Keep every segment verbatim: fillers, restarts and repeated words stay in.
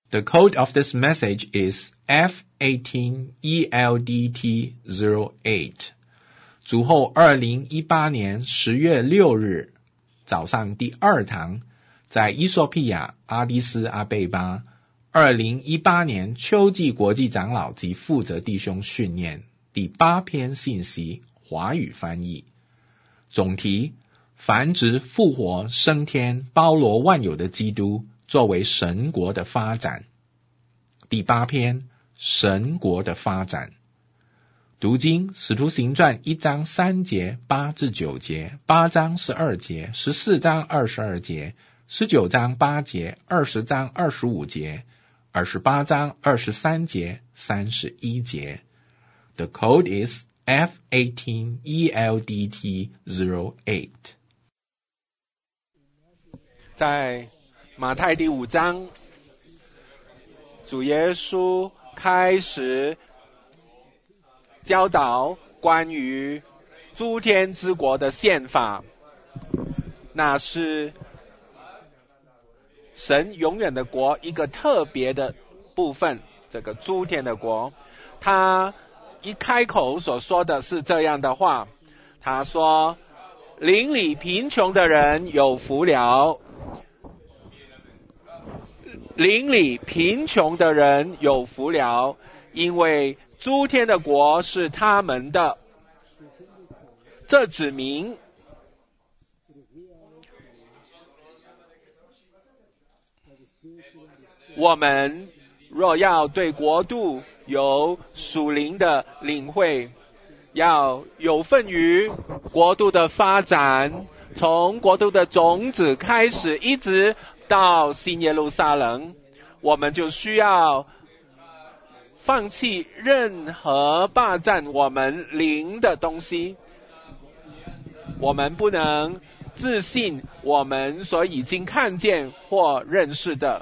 The code of this message is F eighteen E L D T zero eight. 主后二零一八年十月六日早上第二堂，在伊索比亚阿迪斯阿贝巴，二零一八年秋季国际长老及负责弟兄训练第八篇信息华语翻译。总题：繁殖、复活、升天、包罗万有的基督作为神国的发展。第八篇，神国的发展。读经：使徒行传一章三节八至九节，八章十二节，十四章二十二节，十九章八节，二十章二十五节，二十八章二十三节，三十一节。The code is F eighteen E L D T zero eight. 在马太第五章，主耶稣开始教导关于诸天之国的宪法，那是神永远的国一个特别的部分，这个诸天的国。他一开口所说的是这样的话，他说：邻里贫穷的人有福了，邻里贫穷的人有福了，因为诸天的国是他们的。这指明我们若要对国度有属灵的领会，要有份于国度的发展，从国度的种子开始一直到新耶路撒冷，我们就需要放弃任何霸占我们灵的东西。我们不能自信我们所已经看见或认识的。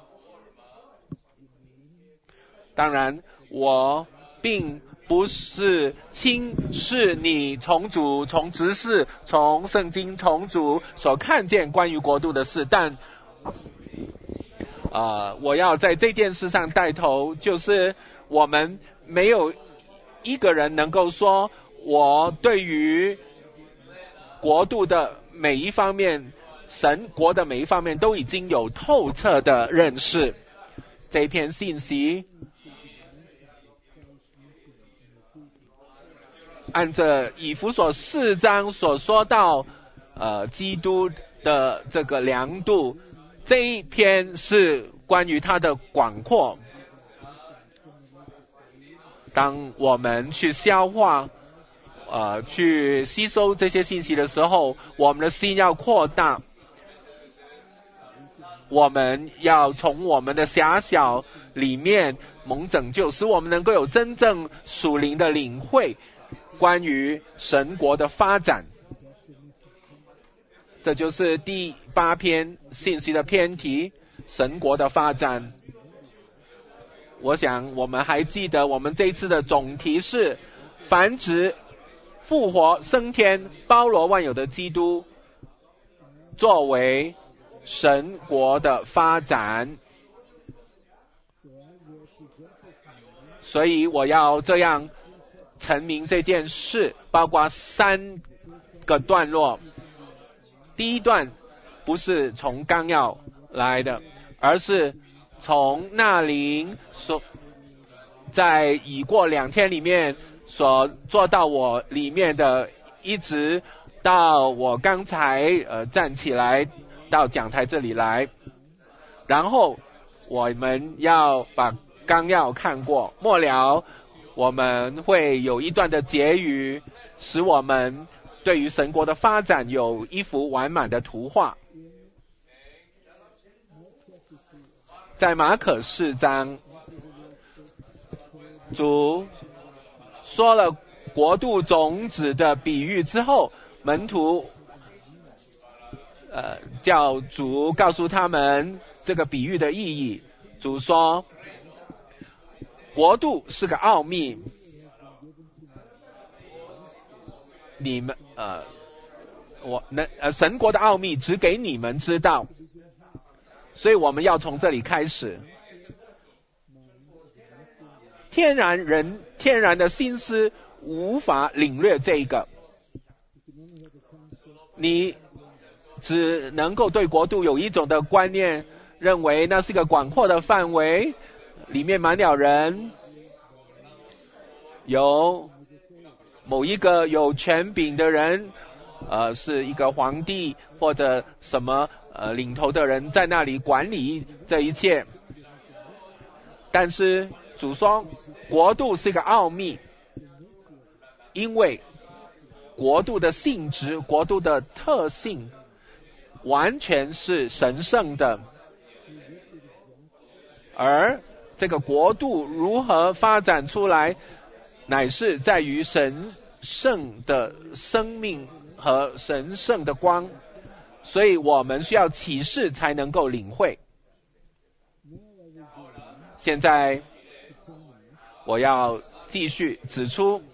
当然，我并不是轻视你从主、从执事、从圣经、从主所看见关于国度的事，但呃，我要在这件事上带头，就是我们没有一个人能够说我对于国度的每一方面，神国的每一方面都已经有透彻的认识。这篇信息按着以弗所四章所说到呃基督的这个量度，这一篇是关于它的广阔。当我们去消化呃去吸收这些信息的时候，我们的心要扩大，我们要从我们的狭小里面蒙拯救，使我们能够有真正属灵的领会关于神国的发展。这就是第八篇信息的篇题，神国的发展。我想我们还记得我们这一次的总题是繁殖、复活、升天、包罗万有的基督作为神国的发展。所以我要这样陈明这件事，包括三个段落。第一段不是从纲要来的，而是从纳灵所在已过两天里面所做到我里面的，一直到我刚才呃站起来到讲台这里来，然后我们要把纲要看过，末了我们会有一段的结语，使我们对于神国的发展有一幅完满的图画。在马可四章，主说了国度种子的比喻之后，门徒呃叫主告诉他们这个比喻的意义。主说，国度是个奥秘，你们呃我能呃神国的奥秘只给你们知道，所以我们要从这里开始。 天然人天然的心思无法领略这一个，你只能够对国度有一种的观念，认为那是个广阔的范围，里面满了人，有某一个有权柄的人，呃，是一个皇帝或者什么呃领头的人在那里管理这一切。但是主说，国度是一个奥秘，因为国度的性质、国度的特性完全是神圣的，而这个国度如何发展出来，乃是在于神圣的生命和神圣的光，所以我们需要启示才能够领会。现在我要继续指出，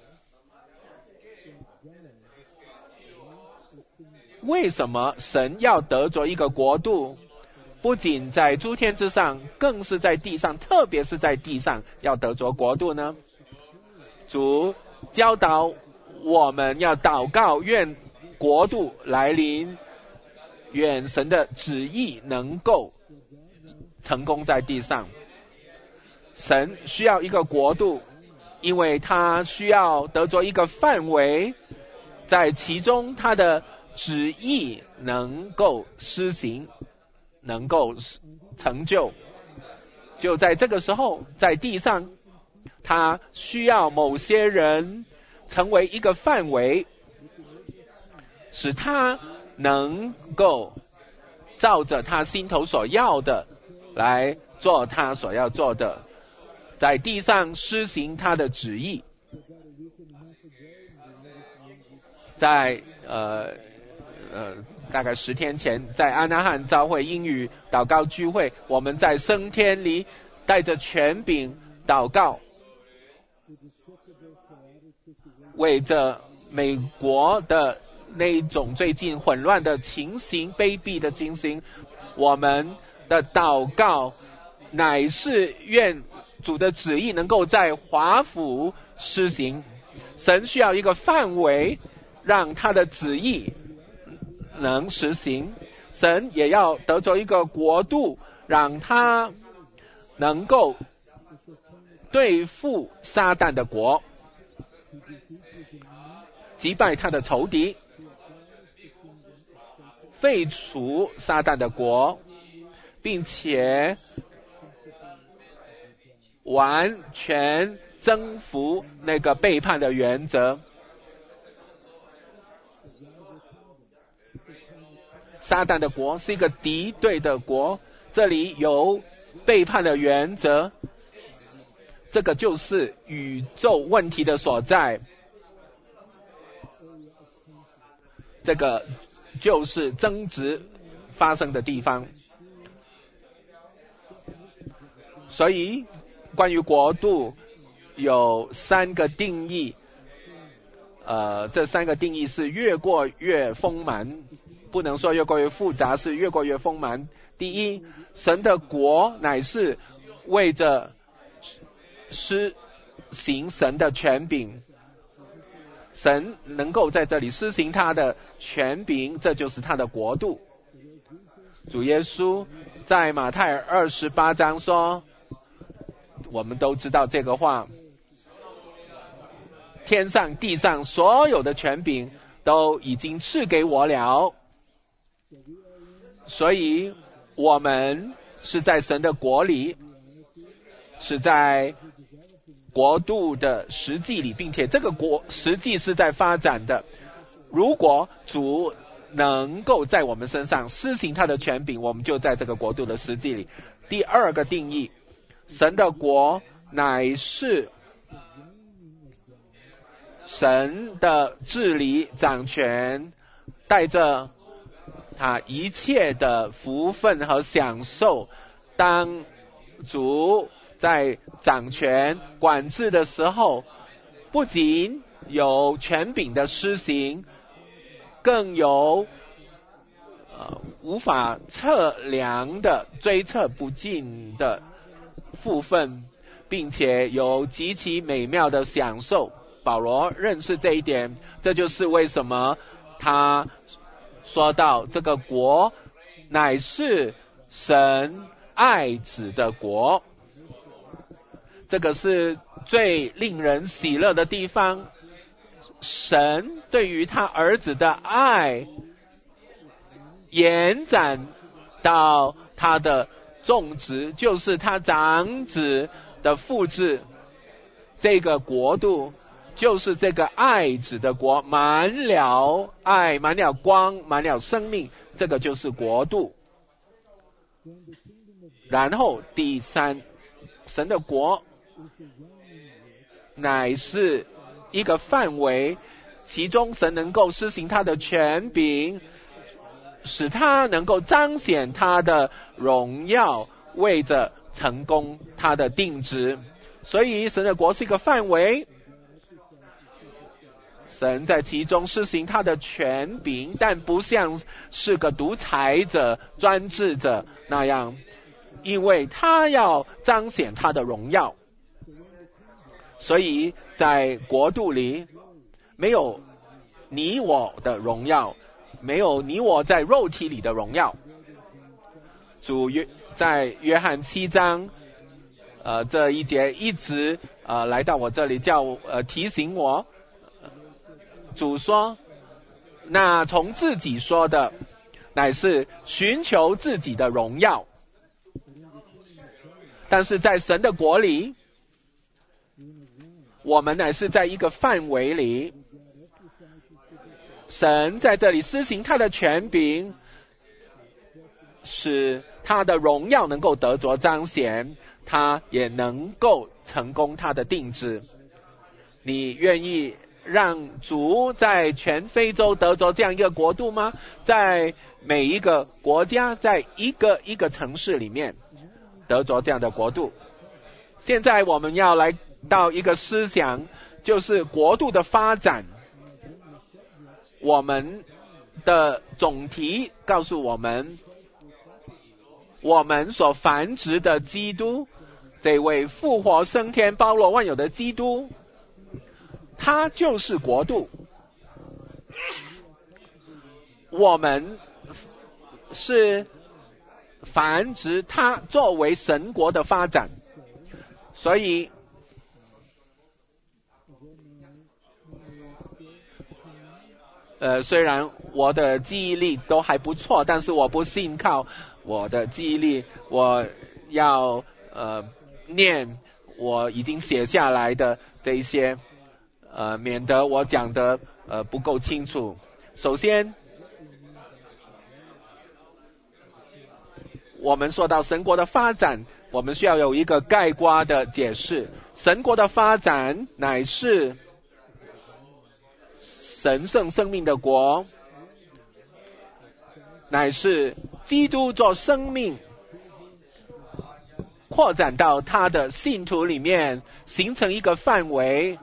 为什么神要得着一个国度，不仅在诸天之上，更是在地上，特别是在地上要得着国度呢？主教导我们要祷告，愿国度来临，愿神的旨意能够成功在地上。神需要一个国度，因为他需要得着一个范围，在其中他的旨意能够施行，能够成就。就在这个时候，在地上他需要某些人成为一个范围，使他能够照着他心头所要的来做他所要做的，在地上施行他的旨意。在呃呃大概十天前，在阿那汉教会英语祷告聚会，我们在升天里带着权柄祷告，为着美国的那种最近混乱的情形、卑鄙的情形，我们的祷告乃是愿主的旨意能够在华府施行。神需要一个范围，让他的旨意能实行。神也要得着一个国度，让他能够对付撒旦的国，击败他的仇敌，废除撒旦的国，并且完全征服那个背叛的原则。撒旦的国是一个敌对的国，这里有背叛的原则，这个就是宇宙问题的所在，这个就是争执发生的地方。所以关于国度有三个定义，呃，这三个定义是越过越丰满，不能说越过越复杂，是越过越丰满。第一，神的国乃是为着施行神的权柄，神能够在这里施行他的权柄，这就是他的国度。主耶稣在马太二十八章说，我们都知道这个话，天上地上所有的权柄都已经赐给我了。所以我们是在神的国里，是在国度的实际里，并且这个国实际是在发展的。如果主能够在我们身上施行他的权柄，我们就在这个国度的实际里。第二个定义，神的国乃是神的治理掌权，带着他一切的福分和享受。当主在掌权管制的时候，不仅有权柄的施行，更有呃无法测量的、追测不尽的福分， 并且有极其美妙的享受。保罗认识这一点，这就是为什么他说到这个国乃是神爱子的国，这个是最令人喜乐的地方。神对于他儿子的爱延展到他的种植，就是他长子的复制，这个国度就是这个爱子的国，满了爱，满了光，满了生命，这个就是国度。然后第三，神的国乃是一个范围，其中神能够施行他的权柄，使他能够彰显他的荣耀，为着成功他的定旨。所以神的国是一个范围，神在其中施行他的权柄，但不像是个独裁者、专制者那样，因为他要彰显他的荣耀。所以在国度里没有你我的荣耀，没有你我在肉体里的荣耀。主约在约翰七章呃这一节一直呃来到我这里，叫呃提醒我，主说，那从自己说的乃是寻求自己的荣耀，但是在神的国里，我们乃是在一个范围里，神在这里施行他的权柄，使他的荣耀能够得着彰显，他也能够成功他的定旨。你愿意让主在全非洲得着这样一个国度吗？在每一个国家，在一个一个城市里面得着这样的国度。现在我们要来到一个思想，就是国度的发展。我们的总题告诉我们，我们所繁殖的基督，这位复活升天包罗万有的基督，他就是国度。我们是繁殖他作为神国的发展。所以呃，虽然我的记忆力都还不错，但是我不信靠我的记忆力，我要呃念我已经写下来的这一些，呃，免得我讲的呃不够清楚。首先，我们说到神国的发展，我们需要有一个概括的解释。神国的发展乃是神圣生命的国，乃是基督做生命扩展到他的信徒里面，形成一个范围，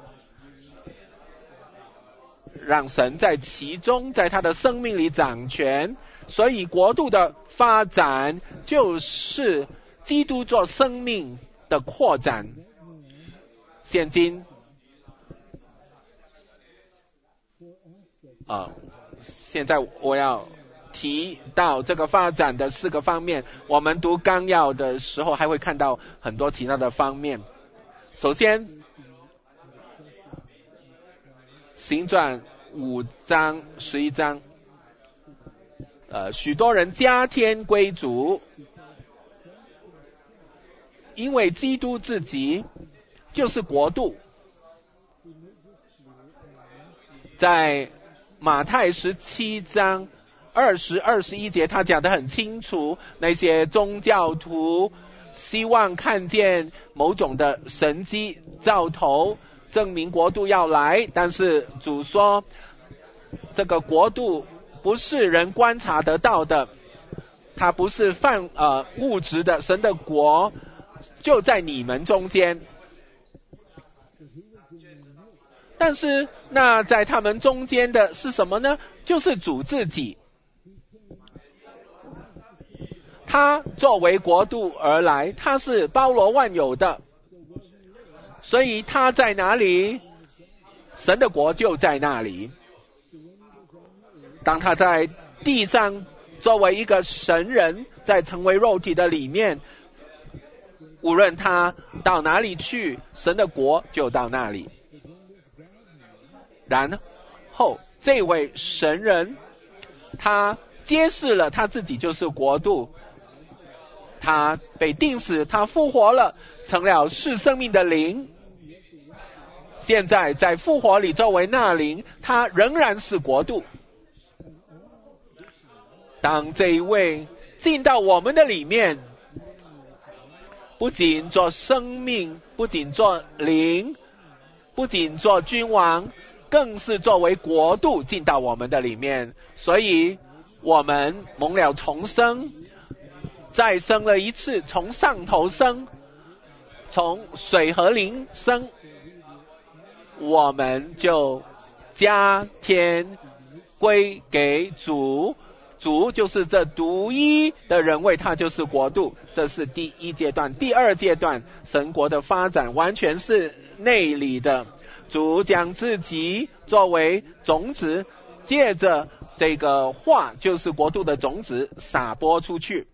让神在其中，在他的生命里掌权。所以国度的发展就是基督做生命的扩展。现今啊，现在我要提到这个发展的四个方面，我们读纲要的时候还会看到很多其他的方面。首先，行传五章十一章，呃，许多人加添归主，因为基督自己就是国度。在马太十七章二十二十一节，他讲得很清楚，那些宗教徒希望看见某种的神迹兆头，证明国度要来，但是主说这个国度不是人观察得到的，它不是泛呃物质的，神的国就在你们中间。但是那在他们中间的是什么呢？就是主自己，他作为国度而来，他是包罗万有的， 所以他在哪里，神的国就在那里。当他在地上作为一个神人，在成为肉体的里面，无论他到哪里去，神的国就到那里。然后这位神人，他揭示了他自己就是国度，他被钉死，他复活了，成了是生命的灵。现在在复活里作为那灵，他仍然是国度。当这一位进到我们的里面，不仅做生命，不仅做灵，不仅做君王，更是作为国度进到我们的里面。所以我们蒙了重生，再生了一次，从上头生，从水和灵生，我们就加添归给主。主就是这独一的人位，他就是国度。这是第一阶段。第二阶段，神国的发展完全是内里的。主将自己作为种子，借着这个话，就是国度的种子撒播出去，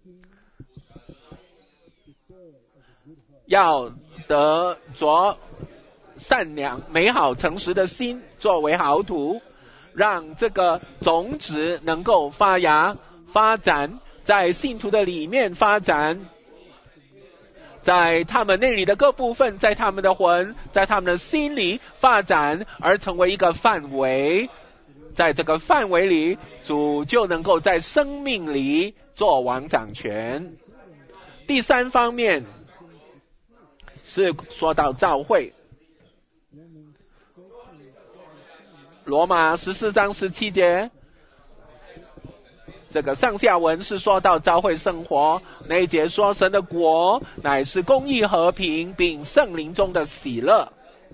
要得着善良、美好、诚实的心作为好土，让这个种子能够发芽发展，在信徒的里面发展，在他们内里的各部分，在他们的魂，在他们的心里发展，而成为一个范围。在这个范围里，主就能够在生命里做王掌权。第三方面是说到教会，罗马十四章十七节，这个上下文是说到教会生活，那一节说神的国乃是公义和平并圣灵中的喜乐。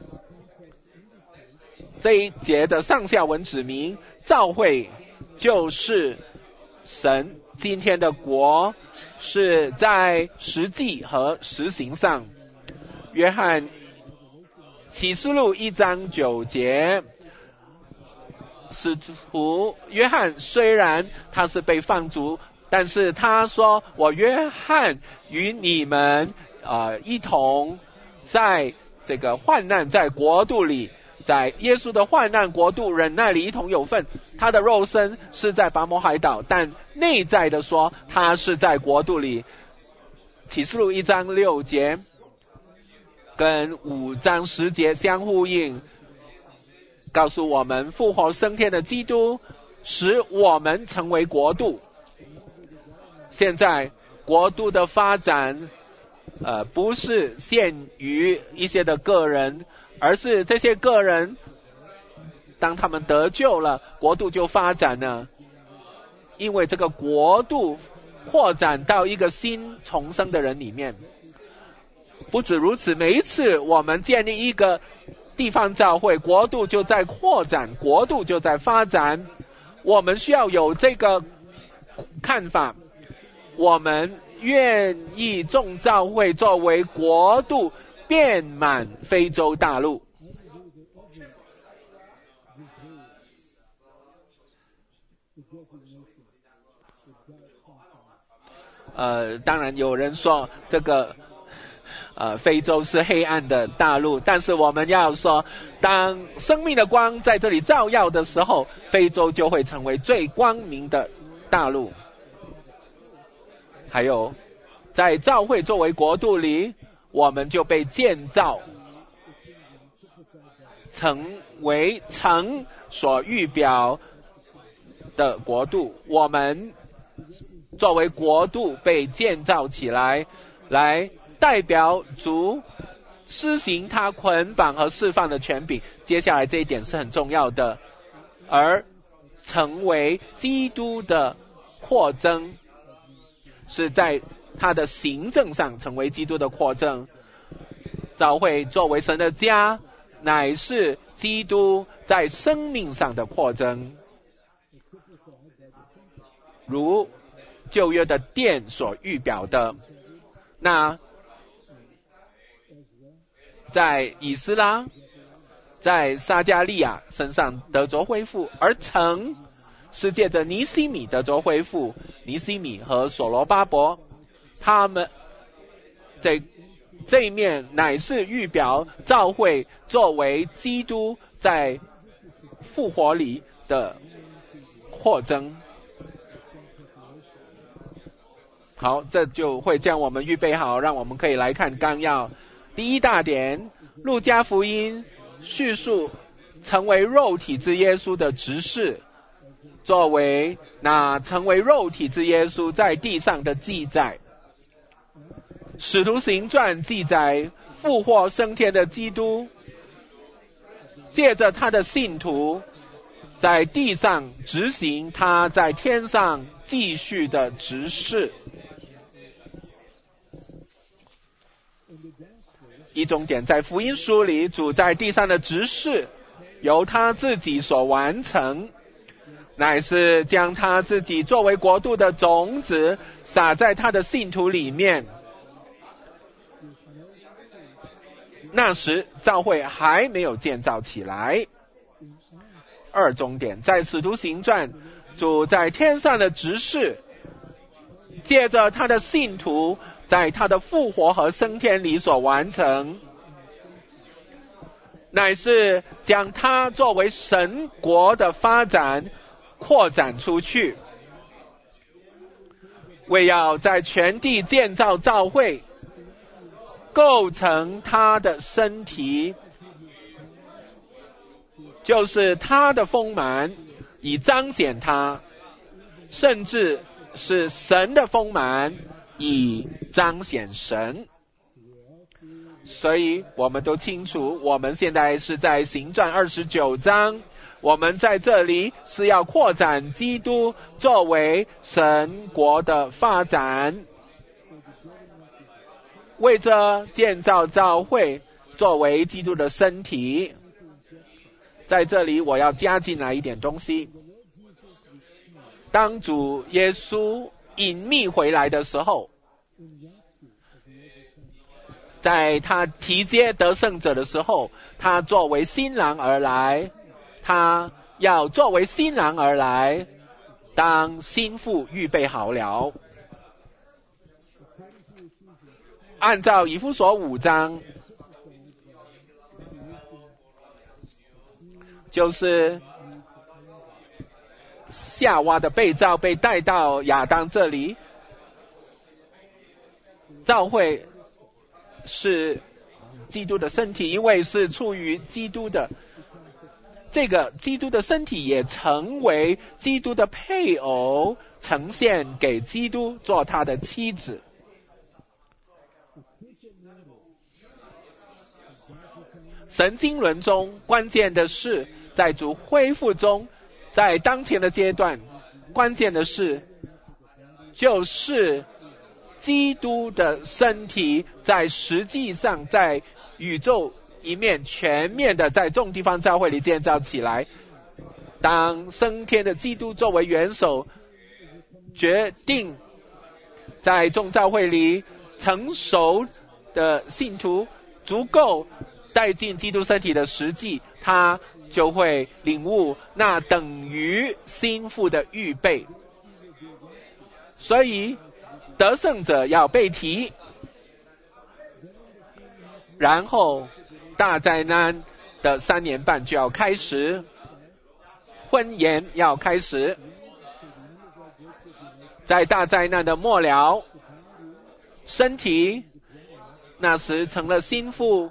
这一节的上下文指明教会就是神今天的国，是在实际和实行上。约翰启示录一章九节，使徒约翰虽然他是被放逐，但是他说我约翰与你们呃一同在这个患难，在国度里，在耶稣的患难国度忍耐里一同有份。他的肉身是在拔摩海岛，但内在的说他是在国度里。启示录一章六节跟五章十节相呼应，告诉我们复活升天的基督使我们成为国度。现在国度的发展呃，不是限于一些的个人，而是这些个人当他们得救了，国度就发展了。因为这个国度扩展到一个新重生的人里面。不止如此，每一次我们建立一个地方教会，国度就在扩展，国度就在发展。我们需要有这个看法，我们愿意众教会作为国度遍满非洲大陆。呃，当然有人说这个呃，非洲是黑暗的大陆，但是我们要说，当生命的光在这里照耀的时候，非洲就会成为最光明的大陆。还有，在教会作为国度里，我们就被建造成为城所预表的国度。我们作为国度被建造起来，来代表主施行他捆绑和释放的权柄。接下来这一点是很重要的，而成为基督的扩增，是在他的行政上成为基督的扩增。教会作为神的家，乃是基督在生命上的扩增，如旧约的殿所预表的。那在以斯拉、在撒迦利亚身上得着恢复，而城是借着尼希米得着恢复。尼希米和所罗巴伯，他们这这一面乃是预表教会作为基督在复活里的扩增。好，这就会将我们预备好，让我们可以来看纲要。第一大点，路加福音叙述成为肉体之耶稣的执事，作为那成为肉体之耶稣在地上的记载。使徒行传记载复活升天的基督，借着他的信徒在地上执行他在天上继续的执事。一重点，在福音书里，主在地上的执事由他自己所完成，乃是将他自己作为国度的种子撒在他的信徒里面。那时教会还没有建造起来。二重点，在使徒行传，主在天上的执事借着他的信徒在他的复活和升天里所完成，乃是将他作为神国的发展扩展出去，为要在全地建造教会，构成他的身体，就是他的丰满，以彰显他，甚至是神的丰满，以彰显神。所以我们都清楚，我们现在是在行传二十九章，我们在这里是要扩展基督作为神国的发展，为着建造教会作为基督的身体。在这里我要加进来一点东西，当主耶稣隐秘回来的时候，在他提接得胜者的时候，他作为新郎而来，他要作为新郎而来，当新妇预备好了。按照以弗所五章，就是夏娃的被造被带到亚当这里，教会是基督的身体，因为是出于基督的，这个基督的身体也成为基督的配偶，呈现给基督做他的妻子。神经论中关键的是，在主恢复中，在当前的阶段，关键的是就是基督的身体在实际上在宇宙一面全面的在众地方教会里建造起来。当升天的基督作为元首，决定在众教会里成熟的信徒足够带进基督身体的实际，他就会领悟那等于心腹的预备。所以得胜者要被提，然后大灾难的三年半就要开始，婚宴要开始。在大灾难的末了，身体那时成了心腹，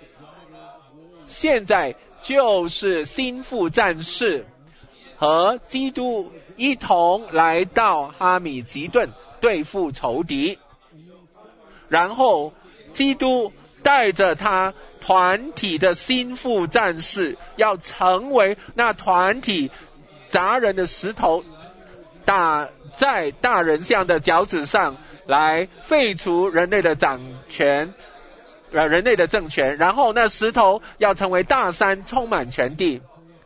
现在就是心腹战士，和基督一同来到哈米吉顿对付仇敌，然后基督带着他团体的心腹战士，要成为那团体砸人的石头，打在大人像的脚趾上，来废除人类的掌权，呃，人类的政权，然后那石头要成为大山，充满全地。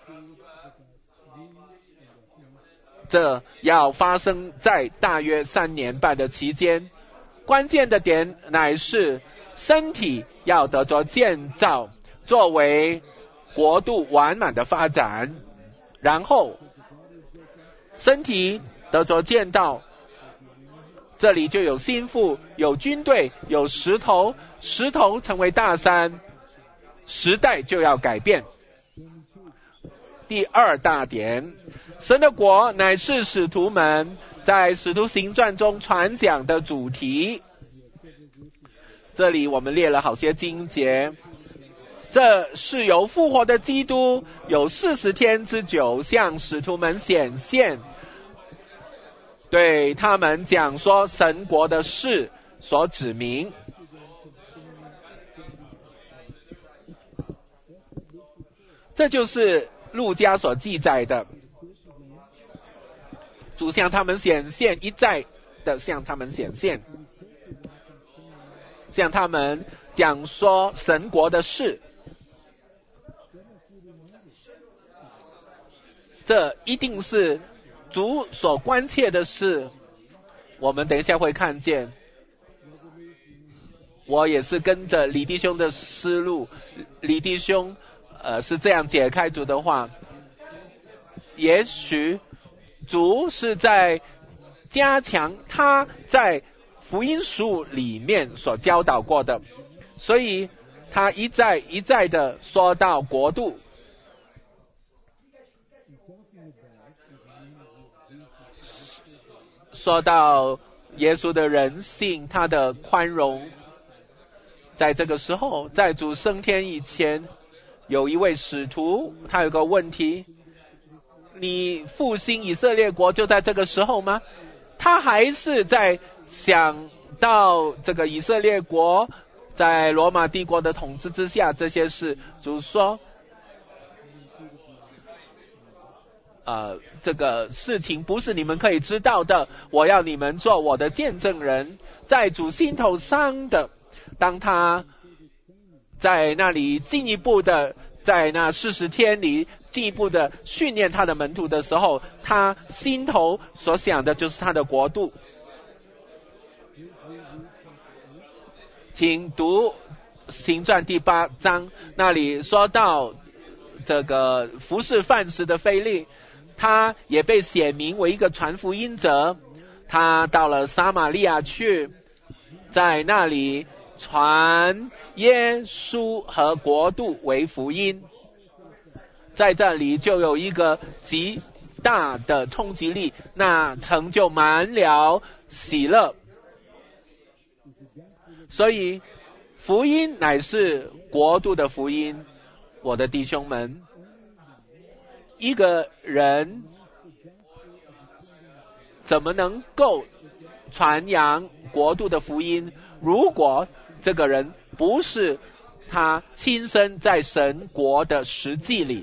这要发生在大约三年半的期间，关键的点乃是身体要得着建造，作为国度完满的发展。然后身体得着建造，这里就有心腹，有军队，有石头，石头成为大山，时代就要改变。第二大点，神的国乃是使徒们在使徒行传中传讲的主题。这里我们列了好些经节，这是由复活的基督有四十天之久向使徒们显现，对他们讲说神国的事所指明。这就是路加所记载的，主向他们显现，一再的向他们显现，向他们讲说神国的事。这一定是主所关切的事，我们等一下会看见。我也是跟着李弟兄的思路，李弟兄呃是这样解开主的话，也许主是在加强他在福音书里面所教导过的，所以他一再一再的说到国度，说到耶稣的人性，他的宽容。在这个时候，在主升天以前，有一位使徒，他有个问题，你复兴以色列国就在这个时候吗？他还是在想到这个以色列国在罗马帝国的统治之下这些事。主说呃，这个事情不是你们可以知道的，我要你们做我的见证人。在主心头上的，当他在那里进一步的在那四十天里进一步的训练他的门徒的时候，他心头所想的就是他的国度。请读行传第八章，那里说到这个服侍饭食的腓利，他也被写明为一个传福音者。他到了撒玛利亚去，在那里传耶稣和国度为福音。在这里就有一个极大的冲击力，那成就满了喜乐。所以福音乃是国度的福音。我的弟兄们，一个人怎么能够传扬国度的福音，如果这个人不是他亲身在神国的实际里？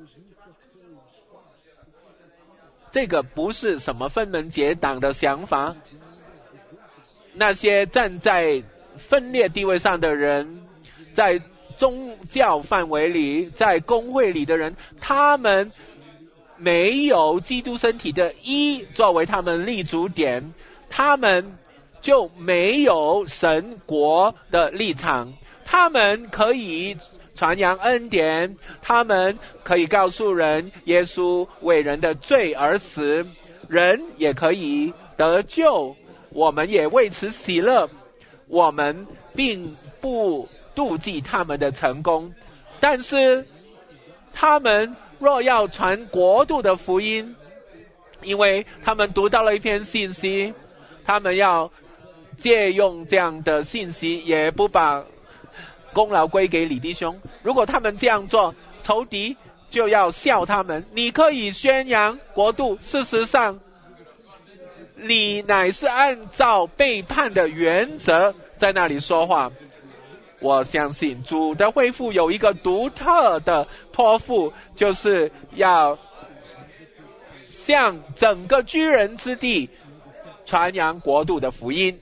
这个不是什么分门结党的想法。那些站在分裂地位上的人，在宗教范围里，在公会里的人，他们没有基督身体的一作为他们立足点，他们就没有神国的立场。他们可以传扬恩典，他们可以告诉人耶稣为人的罪而死，人也可以得救，我们也为此喜乐。我们并不妒忌他们的成功，但是他们若要传国度的福音，因为他们读到了一篇信息，他们要借用这样的信息，也不把功劳归给李弟兄。如果他们这样做，仇敌就要笑他们。你可以宣扬国度，事实上你乃是按照背叛的原则在那里说话。我相信主的恢复有一个独特的托付，就是要向整个居人之地传扬国度的福音。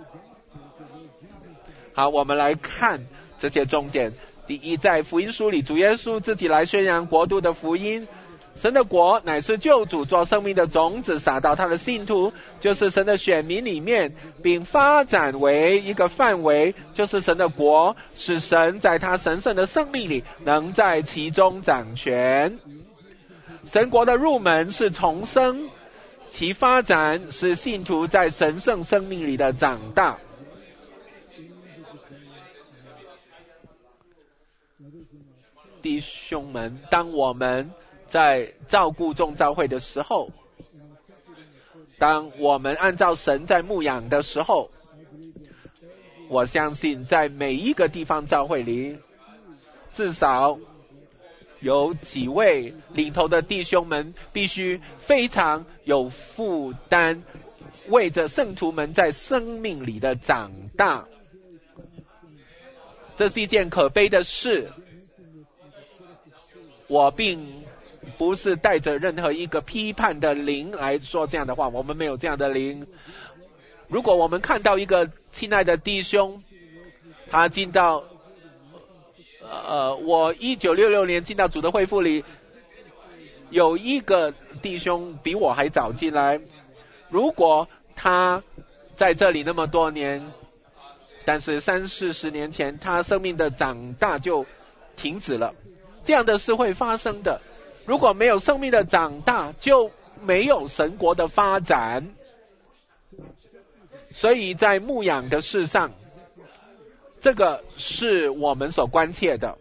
好，我们来看这些重点。第一，在福音书里，主耶稣自己来宣扬国度的福音， 神的国乃是救主做生命的种子撒到他的信徒，就是神的选民里面，并发展为一个范围，就是神的国，使神在他神圣的生命里能在其中掌权。神国的入门是重生，其发展是信徒在神圣生命里的长大。弟兄们，当我们在照顾众教会的时候，当我们按照神在牧养的时候，我相信在每一个地方教会里，至少有几位领头的弟兄们必须非常有负担，为着圣徒们在生命里的长大。这是一件可悲的事。我并不是带着任何一个批判的灵来说这样的话，我们没有这样的灵。如果我们看到一个亲爱的弟兄，他进到呃，我一九六六年进到主的恢复里，有一个弟兄比我还早进来，如果他在这里那么多年，但是三四十年前他生命的长大就停止了，这样的事会发生的。如果没有生命的长大，就没有神国的发展。所以在牧养的事上，这个是我们所关切的。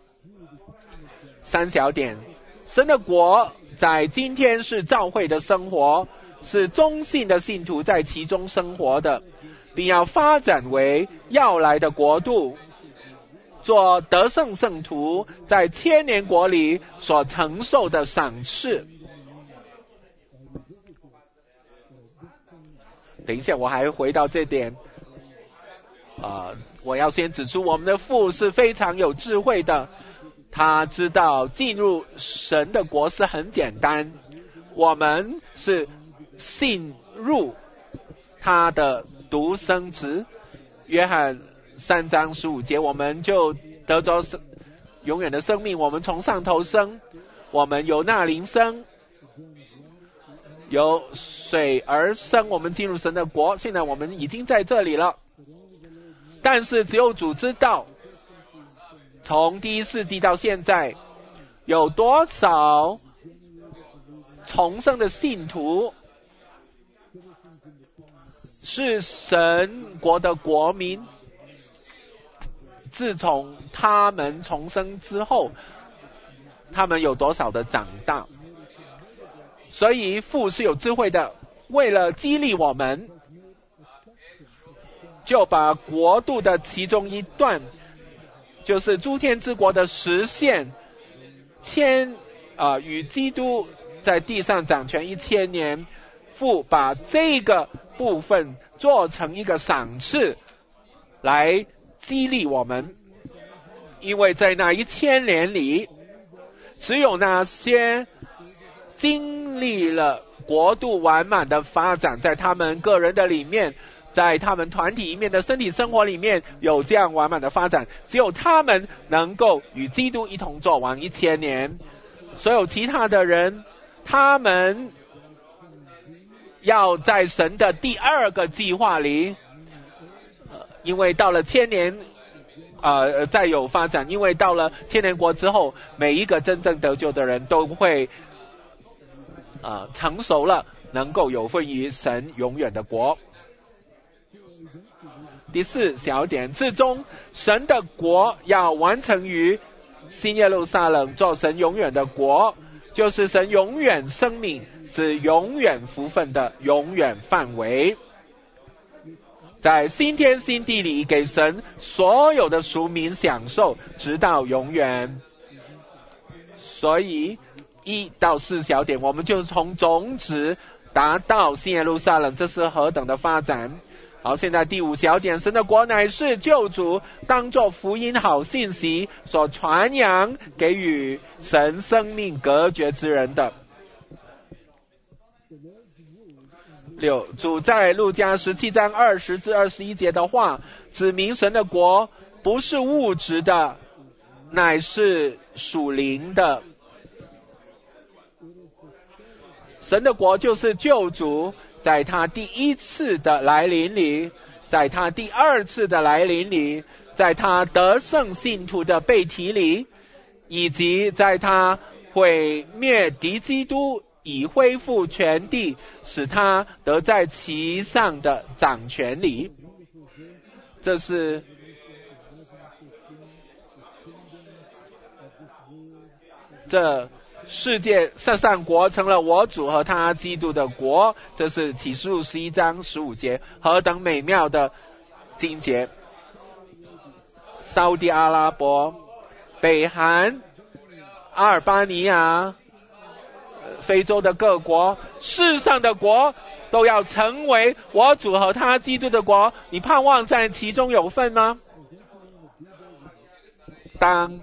三小点，神的国在今天是教会的生活，是忠信的信徒在其中生活的，并要发展为要来的国度，做得胜圣徒在千年国里所承受的赏赐。等一下我还回到这点，呃，我要先指出我们的父是非常有智慧的，他知道进入神的国是很简单，我们是信入他的独生子，约翰三章十五节，我们就得着永远的生命，我们从上头生，我们由那灵生，由水而生，我们进入神的国，现在我们已经在这里了。但是只有主知道，从第一世纪到现在，有多少重生的信徒是神国的国民，自从他们重生之后，他们有多少的长大。所以父是有智慧的，为了激励我们，就把国度的其中一段，就是诸天之国的实现，千啊、呃、与基督在地上掌权一千年，父把这个部分做成一个赏赐来激励我们，因为在那一千年里，只有那些经历了国度完满的发展，在他们个人的里面，在他们团体里面的身体生活里面有这样完满的发展，只有他们能够与基督一同做完一千年。所有其他的人，他们要在神的第二个计划里，呃、因为到了千年呃，再有发展，因为到了千年国之后，每一个真正得救的人都会呃成熟了，能够有份于神永远的国。第四小点，至终神的国要完成于新耶路撒冷，做神永远的国，就是神永远生命之永远福分的永远范围，在新天新地里给神所有的属民享受，直到永远。所以一到四小点，我们就从种子达到新耶路撒冷，这是何等的发展。好，现在第五小点，神的国乃是救主当作福音好信息所传扬给予神生命隔绝之人的。六，主在路加十七章二十至二十一节的话，指明神的国不是物质的，乃是属灵的。 神的国就是救主在他第一次的来临里，在他第二次的来临里，在他得胜信徒的被提里，以及在他毁灭敌基督以恢复全地，使他得在其上的掌权里。这是这世界圣上国成了我主和他基督的国，这是启示录十一章十五节，何等美妙的经节。沙地阿拉伯、北韩、阿尔巴尼亚、非洲的各国，世上的国都要成为我主和他基督的国，你盼望在其中有份吗？当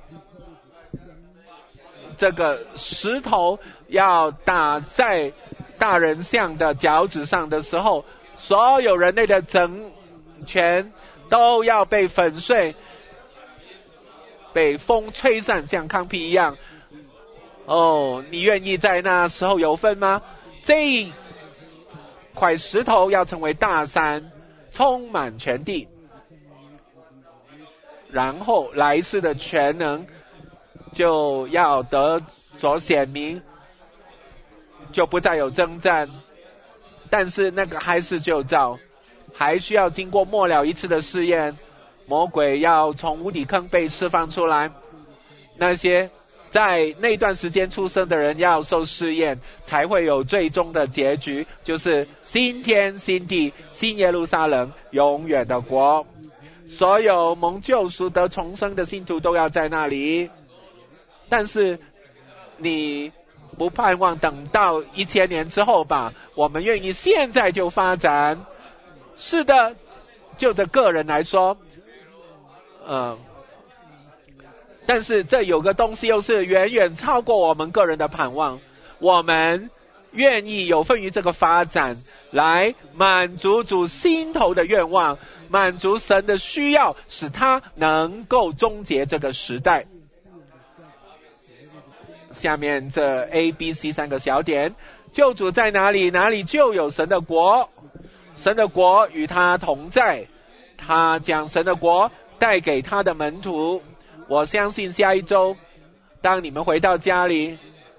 这个石头要打在大人像的脚趾上的时候，所有人类的政权都要被粉碎，被风吹散，像糠皮一样。哦，你愿意在那时候有份吗？这一块石头要成为大山，充满全地，然后来世的全能就要得着显明，就不再有征战。但是那个还是旧造，还需要经过末了一次的试验，魔鬼要从无底坑被释放出来，那些在那段时间出生的人要受试验，才会有最终的结局，就是新天新地，新耶路撒冷，永远的国。所有蒙救赎得重生的信徒都要在那里。但是你不盼望等到一千年之后吧？我们愿意现在就发展。是的，就这个人来说，呃但是这有个东西又是远远超过我们个人的盼望，我们愿意有份于这个发展，来满足主心头的愿望，满足神的需要，使他能够终结这个时代。下面这 A、B、C 三个小点，救主在哪里，哪里就有神的国，神的国与他同在，他将神的国带给他的门徒。我相信下一周当你们回到家里，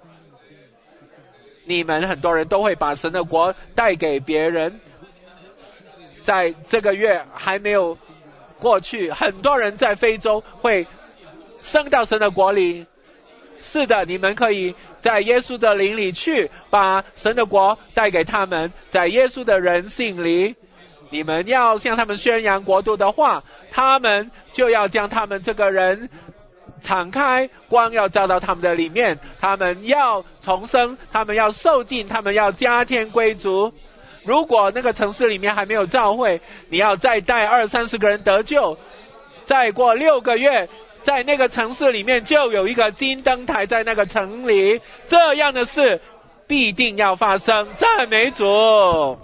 你们很多人都会把神的国带给别人。在这个月还没有过去，很多人在非洲会升到神的国里。是的，你们可以在耶稣的灵里去把神的国带给他们，在耶稣的人性里，你们要向他们宣扬国度的话，他们就要将他们这个人敞开，光要照到他们的里面，他们要重生，他们要受尽，他们要加添归族。如果那个城市里面还没有教会，你要再带二三十个人得救，再过六个月，在那个城市里面就有一个金灯台在那个城里，这样的事必定要发生。赞美主。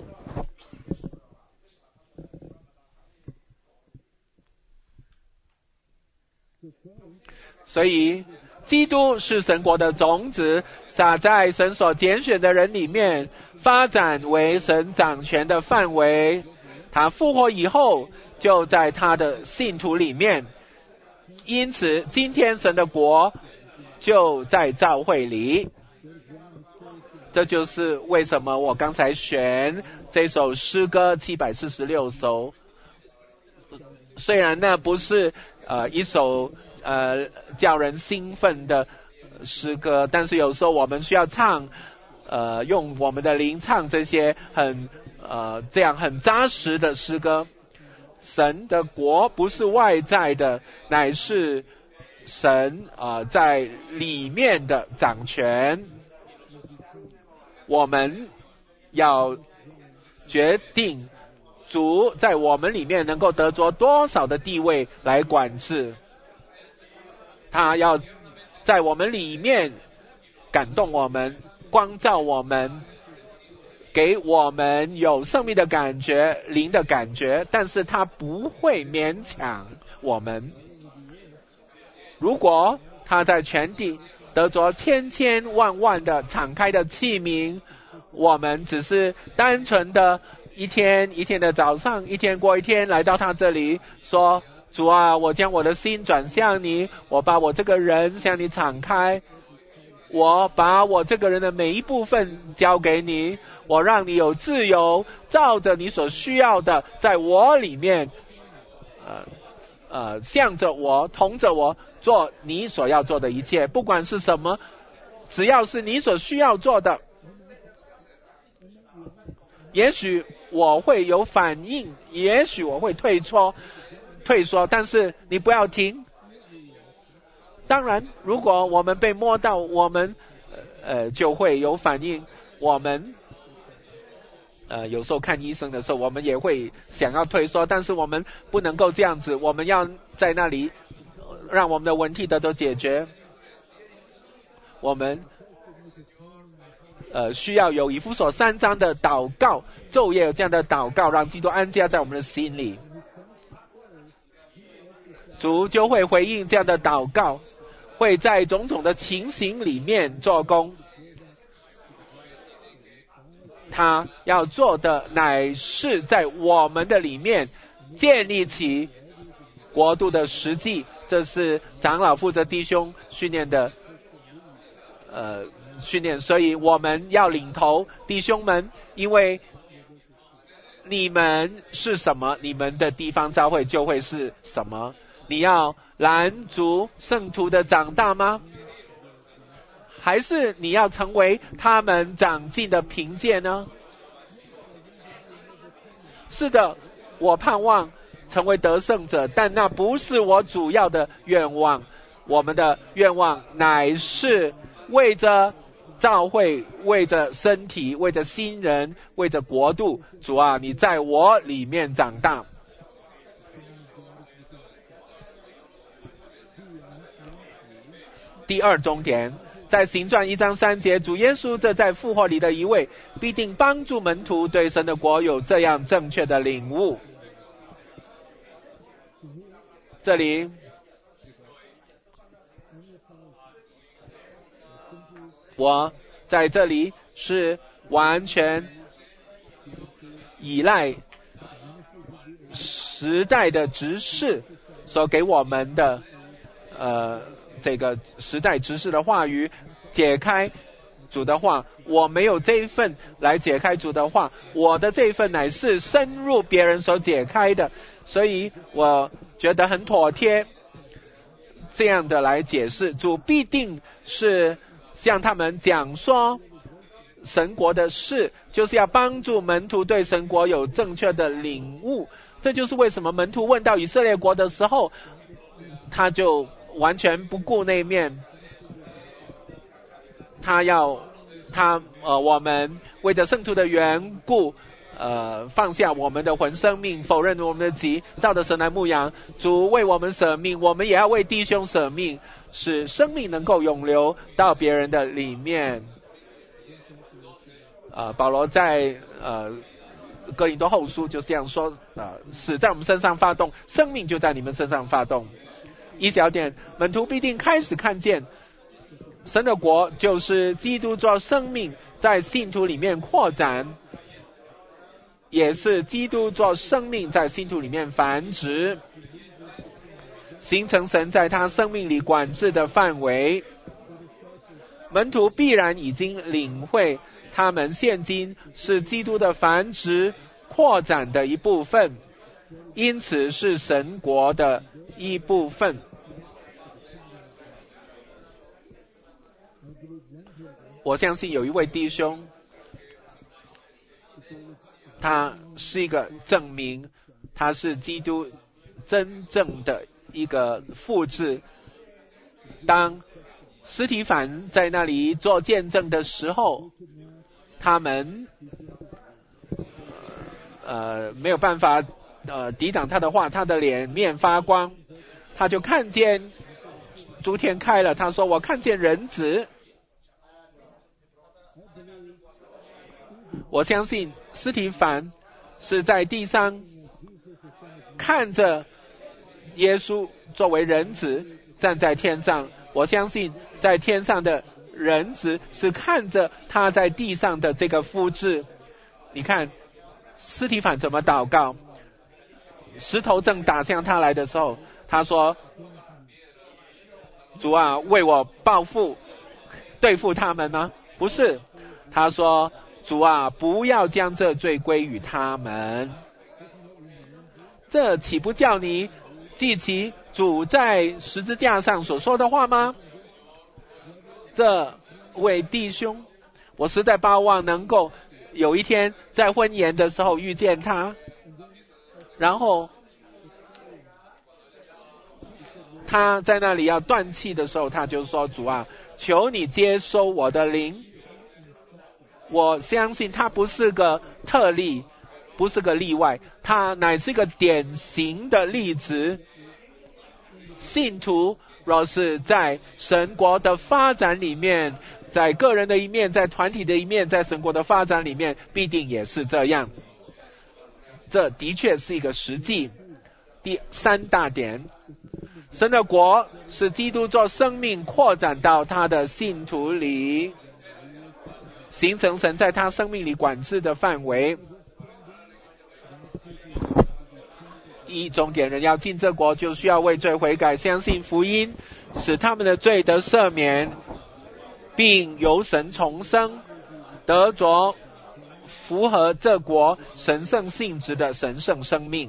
所以基督是神国的种子，撒在神所拣选的人里面，发展为神掌权的范围。他复活以后就在他的信徒里面，因此今天神的国就在教会里。这就是为什么我刚才选这首诗歌七百四十六首，虽然那不是呃一首呃叫人兴奋的诗歌，但是有时候我们需要唱呃用我们的灵唱这些很呃这样很扎实的诗歌。神的国不是外在的，乃是神啊、呃、在里面的掌权。我们要决定主在我们里面能够得着多少的地位来管制，他要在我们里面感动我们，光照我们，给我们有生命的感觉，灵的感觉，但是他不会勉强我们。如果他在全地得着千千万万的敞开的器皿，我们只是单纯的一天一天的早上，一天过一天来到他这里说，主啊，我将我的心转向你，我把我这个人向你敞开，我把我这个人的每一部分交给你，我让你有自由，照着你所需要的在我里面呃呃向着我，同着我做你所要做的一切，不管是什么，只要是你所需要做的。也许我会有反应，也许我会退缩退缩，但是你不要停。当然如果我们被摸到，我们呃就会有反应，我们呃有时候看医生的时候我们也会想要退缩，但是我们不能够这样子，我们要在那里让我们的问题得到解决。我们呃需要有以弗所三章的祷告，昼夜有这样的祷告，让基督安家在我们的心里，主就会回应这样的祷告，会在种种的情形里面做工。他要做的乃是在我们的里面建立起国度的实际，这是长老负责弟兄训练的呃训练，所以我们要领头弟兄们，因为你们是什么，你们的地方教会就会是什么。你要拦阻圣徒的长大吗？还是你要成为他们长进的凭借呢？是的，我盼望成为得胜者，但那不是我主要的愿望。我们的愿望乃是为着教会，为着身体，为着新人，为着国度。主啊，你在我里面长大。第二重点，在行传一章三节，主耶稣这在复活里的一位，必定帮助门徒对神的国有这样正确的领悟。这里我在这里是完全依赖时代的执事所给我们的呃这个时代执事的话语，解开主的话。我没有这一份来解开主的话，我的这一份乃是深入别人所解开的，所以我觉得很妥帖这样的来解释。主必定是向他们讲说神国的事，就是要帮助门徒对神国有正确的领悟。这就是为什么门徒问到以色列国的时候，他就完全不顾那面，他要他呃我们为着圣徒的缘故呃放下我们的魂生命，否认我们的己，照着神来牧养。主为我们舍命，我们也要为弟兄舍命，使生命能够永留到别人的里面。呃保罗在呃哥林多后书就这样说，呃死在我们身上发动，生命就在你们身上发动。一小点，门徒必定开始看见神的国就是基督做生命在信徒里面扩展，也是基督做生命在信徒里面繁殖，形成神在他生命里管制的范围。门徒必然已经领会，他们现今是基督的繁殖扩展的一部分，因此是神国的一部分。我相信有一位弟兄，他是一个证明，他是基督真正的一个复制。当司提反在那里做见证的时候，他们呃没有办法呃抵挡他的话，他的脸面发光，他就看见诸天开了，他说我看见人子。我相信司提反是在地上看着耶稣作为人子站在天上，我相信在天上的人子是看着他在地上的这个复制。你看司提反怎么祷告，石头正打向他来的时候，他说主啊，为我报复对付他们吗？不是，他说主啊，不要将这罪归于他们。这岂不叫你记起主在十字架上所说的话吗？这位弟兄，我实在巴望能够有一天在婚宴的时候遇见他，然后他在那里要断气的时候，他就说主啊，求你接收我的灵。我相信他不是个特例，不是个例外，他乃是个典型的例子。信徒若是在神国的发展里面，在个人的一面，在团体的一面，在神国的发展里面，必定也是这样。这的确是一个实际。第三大点，神的国是基督做生命扩展到他的信徒里，形成神在他生命里管制的范围。一种点人要进这国，就需要为罪悔改，相信福音，使他们的罪得赦免，并由神重生，得着符合这国神圣性质的神圣生命。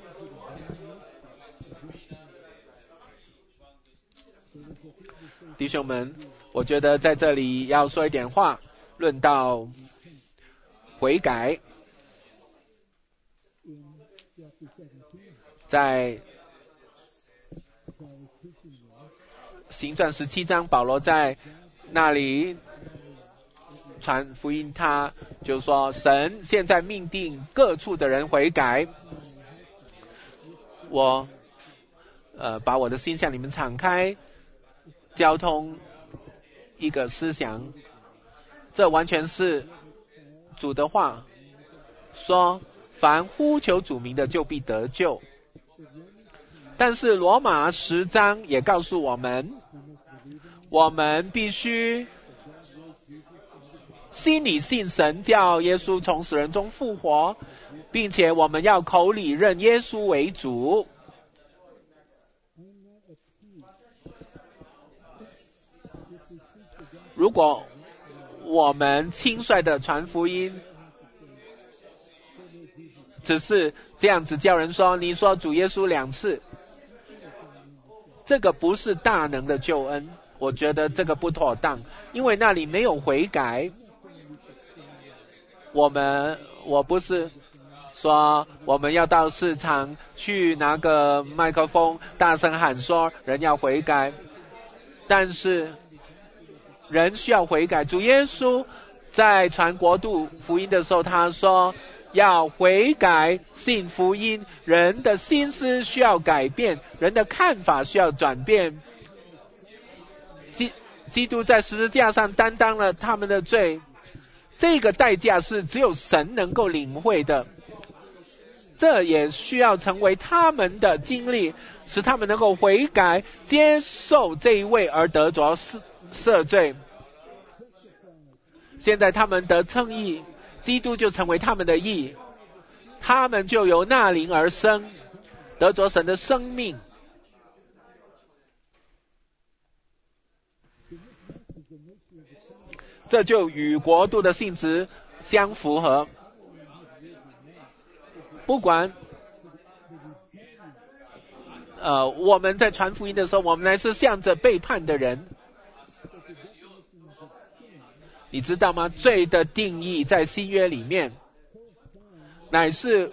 弟兄们，我觉得在这里要说一点话，论到悔改。在行传十七章，保罗在那里传福音，他就说神现在命定各处的人悔改。我呃把我的心向你们敞开，交通一个思想，这完全是主的话，说凡呼求主名的就必得救。但是罗马十章也告诉我们，我们必须心里信神，叫耶稣从死人中复活，并且我们要口里认耶稣为主。如果我们轻率的传福音，只是这样子叫人说你说主耶稣两次，这个不是大能的救恩，我觉得这个不妥当，因为那里没有悔改。我们我不是说我们要到市场去拿个麦克风大声喊说人要悔改，但是人需要悔改。主耶稣在传国度福音的时候，他说要悔改信福音，人的心思需要改变，人的看法需要转变。基基督在十字架上担当了他们的罪，这个代价是只有神能够领会的，这也需要成为他们的经历，使他们能够悔改，接受这一位而得着赦赦罪。现在他们得称义，基督就成为他们的义，他们就由那灵而生，得着神的生命。这就与国度的性质相符合。不管呃我们在传福音的时候，我们乃是向着背叛的人。你知道吗？罪的定义在新约里面乃是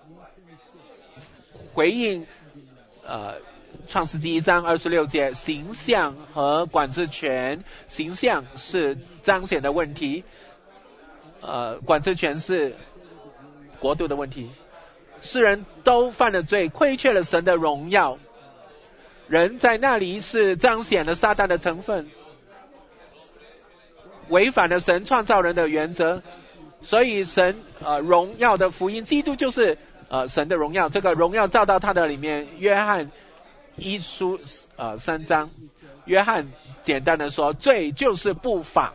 回应呃创世纪一章二十六节，形象和管制权。形象是彰显的问题，呃管制权是国度的问题。世人都犯了罪，亏缺了神的荣耀，人在那里是彰显了撒旦的成分，违反了神创造人的原则。所以神呃荣耀的福音，基督就是呃神的荣耀，这个荣耀照到他的里面。约翰一书呃三章，约翰简单的说，罪就是不法。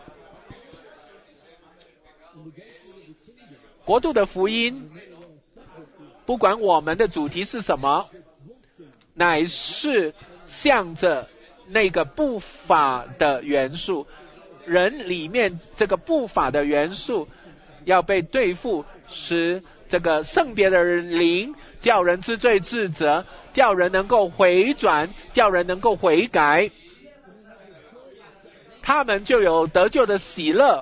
国度的福音，不管我们的主题是什么，乃是向着那个不法的元素，人里面这个不法的元素要被对付，使这个圣别的灵叫人知罪自责，叫人能够回转，叫人能够悔改，他们就有得救的喜乐，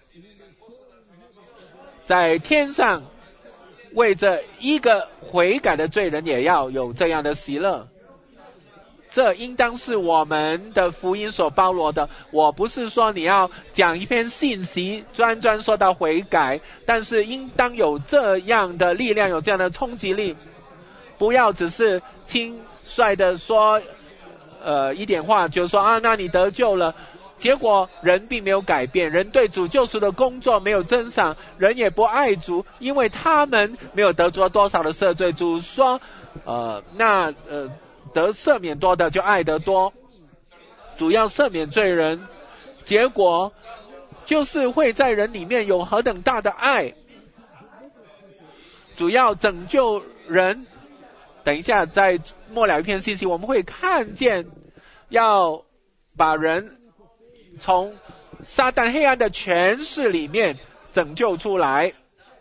在天上为着一个悔改的罪人也要有这样的喜乐。这应当是我们的福音所包罗的。我不是说你要讲一篇信息专专说到悔改，但是应当有这样的力量，有这样的冲击力，不要只是轻率的说呃一点话，就说啊那你得救了，结果人并没有改变，人对主救赎的工作没有增长，人也不爱主，因为他们没有得着多少的赦罪。主说呃那呃得赦免多的就爱得多，主要赦免罪人，结果就是会在人里面有何等大的爱，主要拯救人。等一下在末了一篇信息我们会看见，要把人从撒旦黑暗的权势里面拯救出来，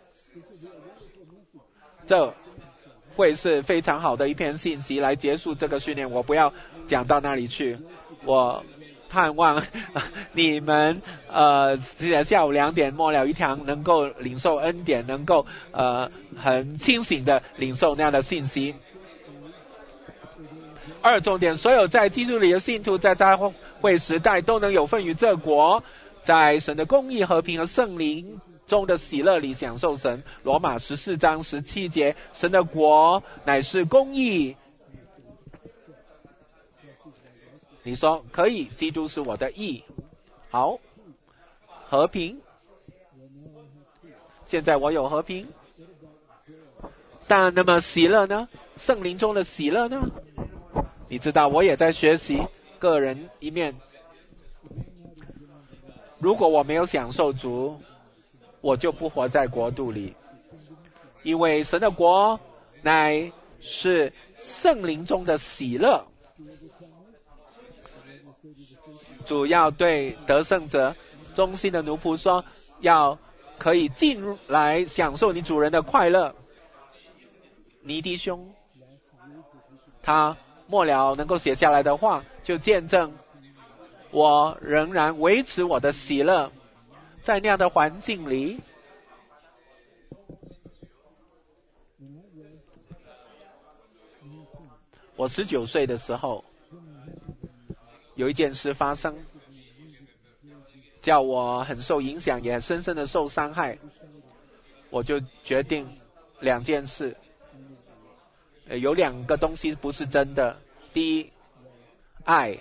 这会是非常好的一篇信息来结束这个训练。我不要讲到那里去，我盼望你们呃下午两点末了一堂能够领受恩典，能够呃很清醒的领受那样的信息。二重点，所有在基督里的信徒在教会时代都能有份于这国，在神的公义、和平和圣灵中的喜乐里享受神。罗马十四章十七节，神的国乃是公义。你说可以，基督是我的义。好，和平，现在我有和平，但那么喜乐呢？圣灵中的喜乐呢？你知道我也在学习个人一面，如果我没有享受主，我就不活在国度里，因为神的国乃是圣灵中的喜乐。主要对得胜者忠心的奴仆说，要可以进入来享受你主人的快乐。尼弟兄他末了能够写下来的话，就见证我仍然维持我的喜乐，在那样的环境里。我十九岁的时候，有一件事发生，叫我很受影响，也深深的受伤害。我就决定两件事，呃、有两个东西不是真的。第一，爱。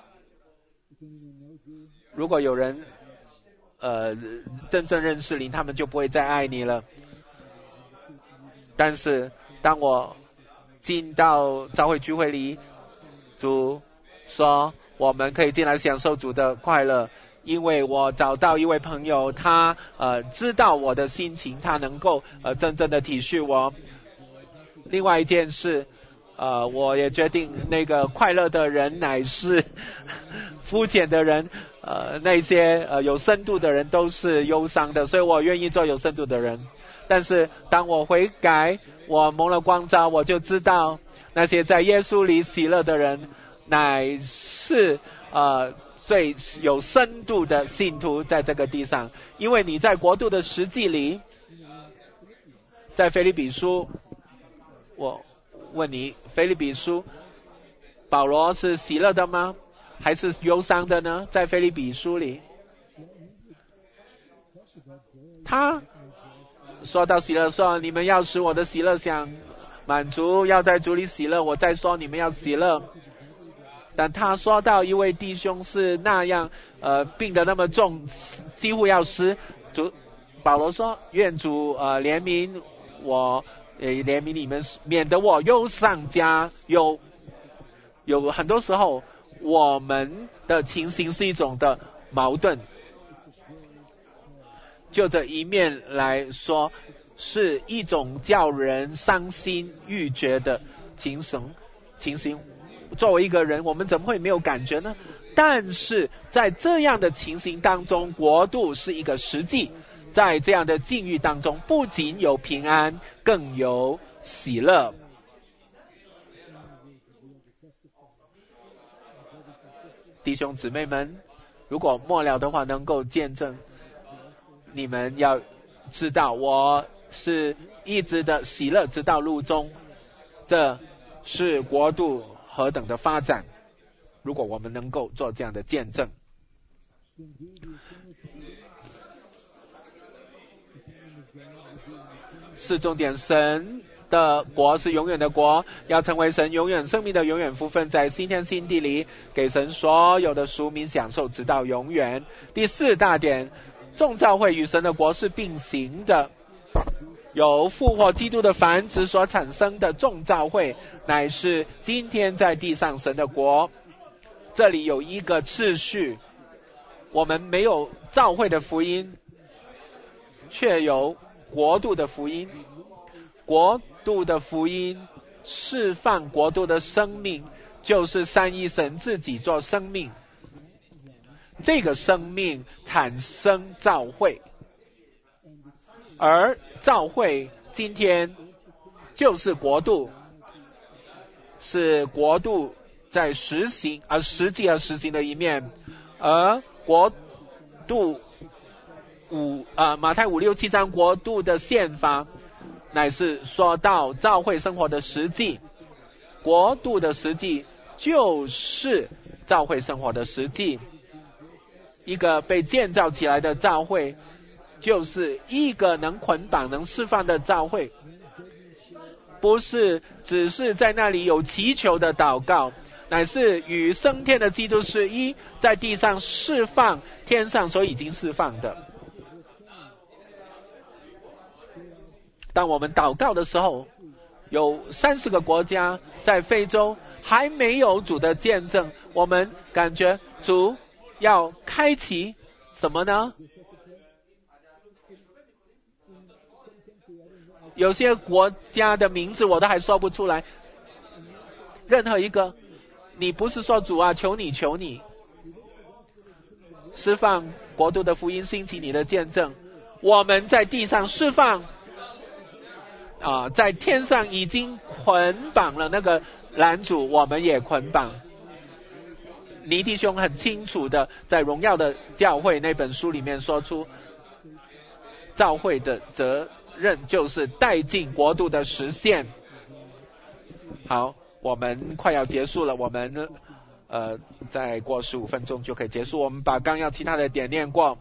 如果有人呃真正认识你，他们就不会再爱你了。但是当我进到教会聚会里，主说我们可以进来享受主的快乐，因为我找到一位朋友，他呃知道我的心情，他能够呃真正的体恤我。另外一件事，呃我也决定那个快乐的人乃是肤浅的人，呃那些呃有深度的人都是忧伤的，所以我愿意做有深度的人。但是当我悔改，我蒙了光照，我就知道那些在耶稣里喜乐的人乃是呃最有深度的信徒在这个地上。因为你在国度的实际里，在腓立比书，我问你，腓立比书保罗是喜乐的吗？还是忧伤的呢？在腓立比书里，他说到喜乐，说你们要使我的喜乐想满足，要在主里喜乐。我再说你们要喜乐。但他说到一位弟兄是那样呃病得那么重，几乎要死，主保罗说愿主呃怜悯我，呃怜悯你们，免得我忧伤加忧。 有很多时候我们的情形是一种的矛盾，就这一面来说是一种叫人伤心欲绝的情形情形。作为一个人，我们怎么会没有感觉呢？但是在这样的情形当中，国度是一个实际，在这样的境遇当中，不仅有平安，更有喜乐。弟兄姊妹们，如果末了的话能够见证，你们要知道我是一直的喜乐直到路中，这是国度何等的发展。如果我们能够做这样的见证，是重点。神的国是永远的国，要成为神永远生命的永远福分，在新天新地里给神所有的属民享受直到永远。第四大点，众教会与神的国是并行的，由复活基督的繁殖所产生的众教会乃是今天在地上神的国。这里有一个次序，我们没有教会的福音，却有国度的福音。国度的福音释放国度的生命，就是三一神自己做生命，这个生命产生教会，而教会今天就是国度，是国度在实行，而实际而实行的一面。而国度五啊马太五六七章国度的宪法，乃是说到教会生活的实际，国度的实际就是教会生活的实际。一个被建造起来的教会，就是一个能捆绑能释放的教会，不是只是在那里有祈求的祷告，乃是与升天的基督是一，在地上释放天上所已经释放的。当我们祷告的时候，有三十个国家在非洲还没有主的见证，我们感觉主要开启什么呢？有些国家的名字我都还说不出来，任何一个，你不是说主啊，求你求你释放国度的福音，兴起你的见证。我们在地上释放啊，在天上已经捆绑了那个拦阻，我们也捆绑。尼弟兄很清楚的在荣耀的教会那本书里面说出，教会的责任就是带进国度的实现。好，我们快要结束了，我们呃再过十五分钟就可以结束。我们把纲要其他的点念过。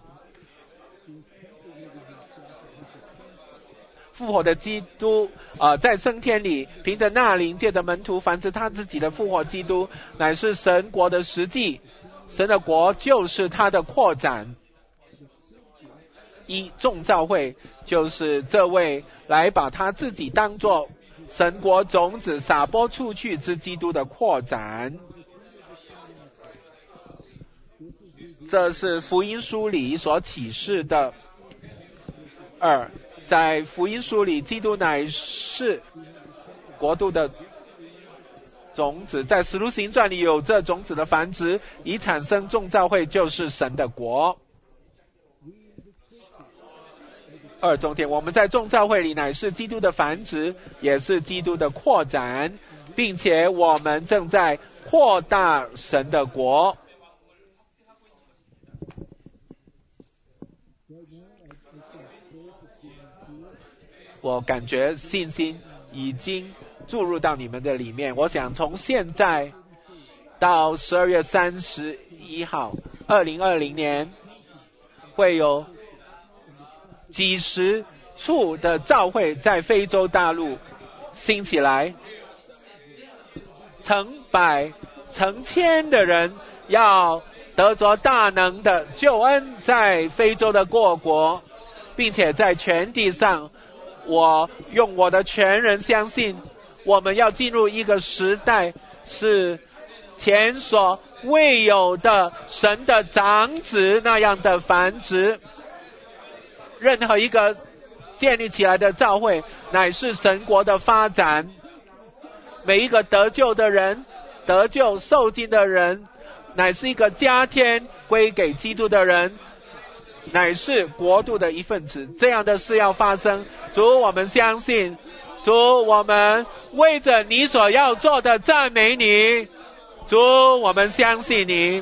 复活的基督呃，在升天里凭着那灵借着门徒繁殖他自己的复活基督，乃是神国的实际，神的国就是他的扩展。一众教会就是这位来把他自己当作神国种子撒播出去之基督的扩展，这是福音书里所启示的。二，在福音书里，基督乃是国度的种子，在使徒行传里有这种子的繁殖，以产生众教会，就是神的国。二重点，我们在众教会里乃是基督的繁殖，也是基督的扩展，并且我们正在扩大神的国。我感觉信心已经注入到你们的里面。我想从现在到十二月三十一号二零二零年，会有几十处的教会在非洲大陆兴起来，成百成千的人要得着大能的救恩，在非洲的各国，并且在全地上，我用我的全人相信，我们要进入一个时代，是前所未有的神的长子那样的繁殖。任何一个建立起来的教会乃是神国的发展，每一个得救的人，得救受浸的人，乃是一个加添归给基督的人，乃是国度的一份子。这样的事要发生，主我们相信，主我们为着你所要做的赞美你，主我们相信你，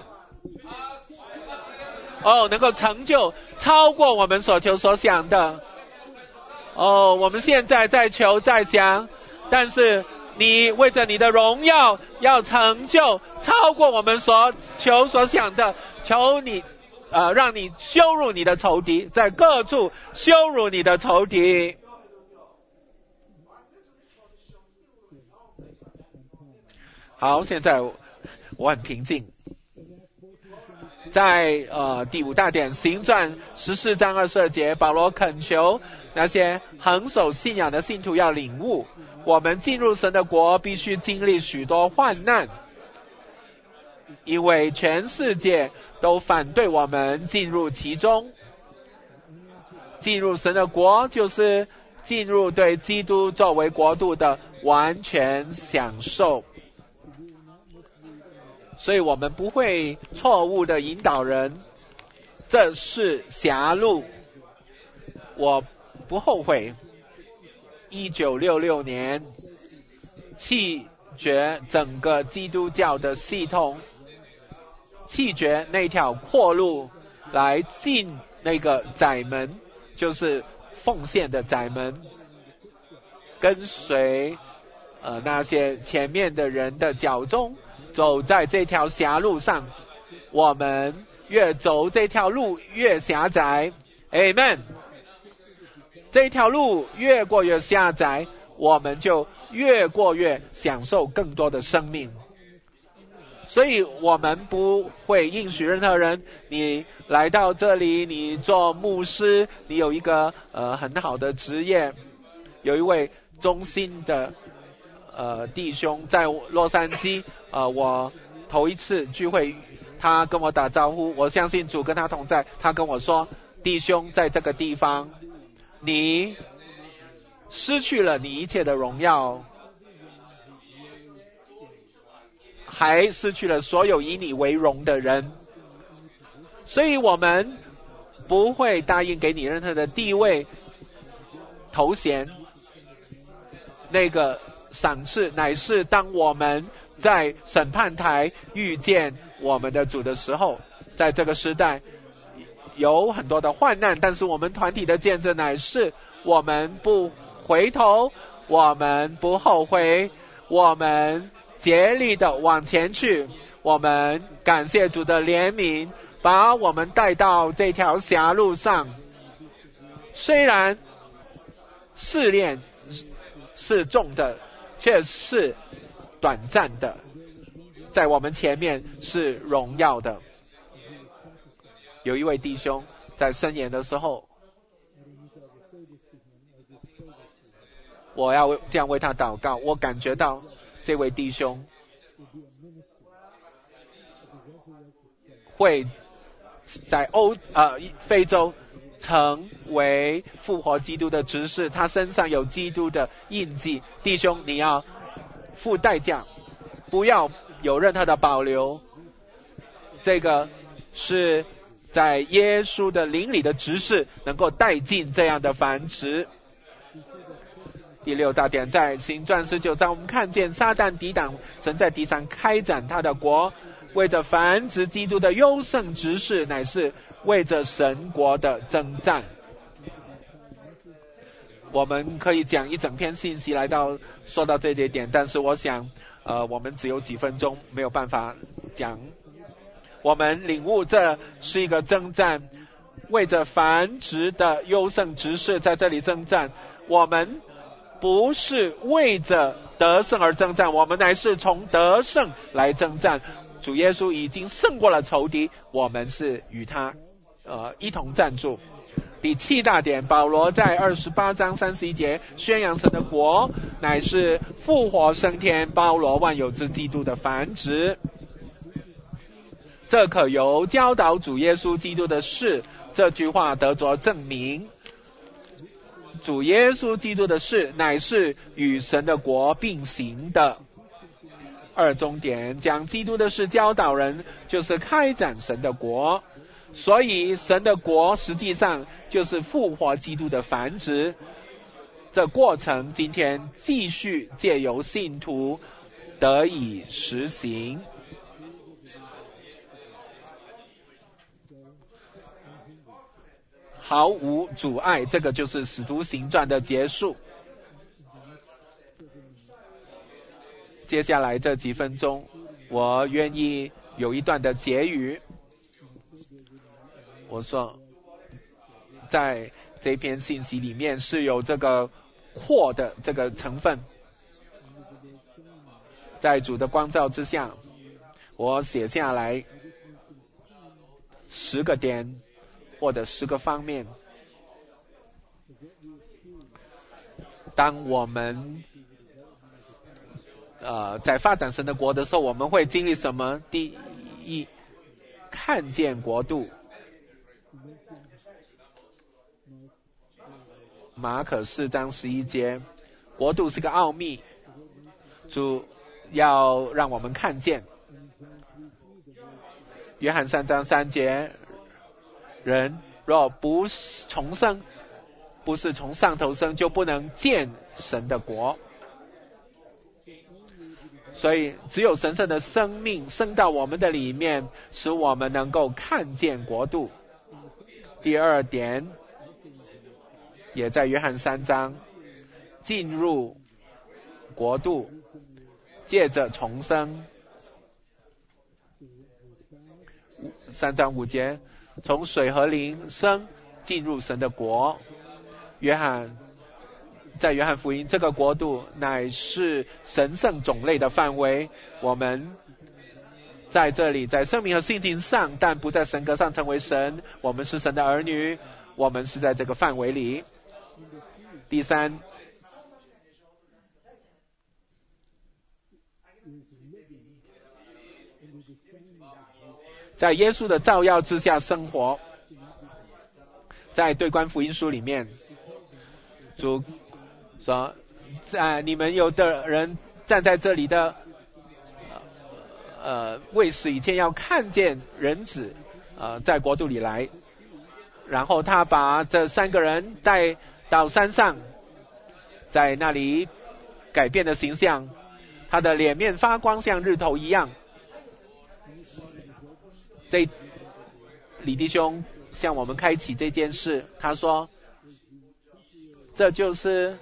哦，能够成就超过我们所求所想的。哦，我们现在在求在想，但是你为着你的荣耀要成就超过我们所求所想的，求你呃，让你羞辱你的仇敌，在各处羞辱你的仇敌。好，现在我很平静。在呃第五大点行传十四章二十二节，保罗恳求那些恒守信仰的信徒要领悟，我们进入神的国必须经历许多患难，因为全世界都反对我们进入其中。进入神的国就是进入对基督作为国度的完全享受。所以我们不会错误的引导人，这是狭路。我不后悔一九六六年弃绝整个基督教的系统，弃绝那条阔路来进那个窄门，就是奉献的窄门，跟随呃那些前面的人的脚踪，走在这条狭路上。我们越走这条路越狭窄， Amen。 这条路越过越狭窄，我们就越过越享受更多的生命。所以我们不会应许任何人，你来到这里，你做牧师，你有一个呃很好的职业。有一位忠心的呃弟兄在洛杉矶，呃我头一次聚会，他跟我打招呼，我相信主跟他同在。他跟我说，弟兄，在这个地方你失去了你一切的荣耀，还失去了所有以你为荣的人，所以我们不会答应给你任何的地位、头衔。那个赏赐乃是当我们在审判台遇见我们的主的时候。在这个时代有很多的患难，但是我们团体的见证乃是我们不回头，我们不后悔，我们竭力的往前去。我们感谢主的怜悯，把我们带到这条狭路上。虽然试炼是重的，却是短暂的，在我们前面是荣耀的。有一位弟兄在申言的时候，我要这样为他祷告。我感觉到这位弟兄会在欧呃非洲成为复活基督的执事，他身上有基督的印记。弟兄，你要付代价，不要有任何的保留。这个是在耶稣的灵里的执事能够带进这样的繁殖。第六大点，在行传十九章，我们看见撒旦抵挡神在地上开展他的国，为着繁殖基督的优胜执事，乃是为着神国的征战。我们可以讲一整篇信息来到说到这一点，但是我想呃，我们只有几分钟，没有办法讲。我们领悟这是一个征战，为着繁殖的优胜执事在这里征战。我们不是为着得胜而征战，我们乃是从得胜来征战。主耶稣已经胜过了仇敌，我们是与他呃一同站住。第七大点，保罗在二十八章三十一节宣扬神的国乃是复活升天，包罗万有之基督的繁殖。 这可由教导主耶稣基督的事这句话得着证明。主耶稣基督的事乃是与神的国并行的。二重点将基督的事教导人，就是开展神的国。所以神的国实际上就是复活基督的繁殖。这过程今天继续借由信徒得以实行。毫无阻碍，这个就是使徒行传的结束。接下来这几分钟，我愿意有一段的结语。我说，在这篇信息里面是有这个扩的这个成分。在主的光照之下，我写下来十个点或者十个方面。当我们呃在发展神的国的时候，我们会经历什么？第一，看见国度。马可四章十一节，国度是个奥秘，主要让我们看见。约翰三章三节，人若不重生，不是从上头生，就不能见神的国。所以只有神圣的生命生到我们的里面，使我们能够看见国度。第二点也在约翰三章，进入国度，借着重生。三章五节，从水和灵生，进入神的国。约翰在约翰福音，这个国度乃是神圣种类的范围。我们在这里在生命和性情上，但不在神格上成为神，我们是神的儿女，我们是在这个范围里。第三，在耶稣的照耀之下生活。在对观福音书里面，主说，在你们有的人站在这里的呃卫士以前要看见人子呃在国度里来。然后他把这三个人带到山上，在那里改变的形象，他的脸面发光像日头一样。这李弟兄向我们开启这件事，他说，这就是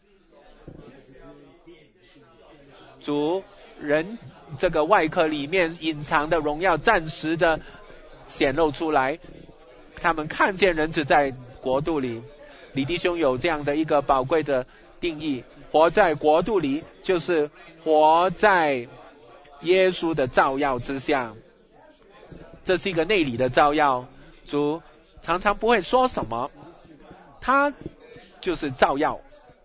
主人这个外壳里面隐藏的荣耀暂时的显露出来，他们看见人子在国度里。李弟兄有这样的一个宝贵的定义，活在国度里就是活在耶稣的照耀之下。这是一个内里的照耀，主常常不会说什么，他就是照耀。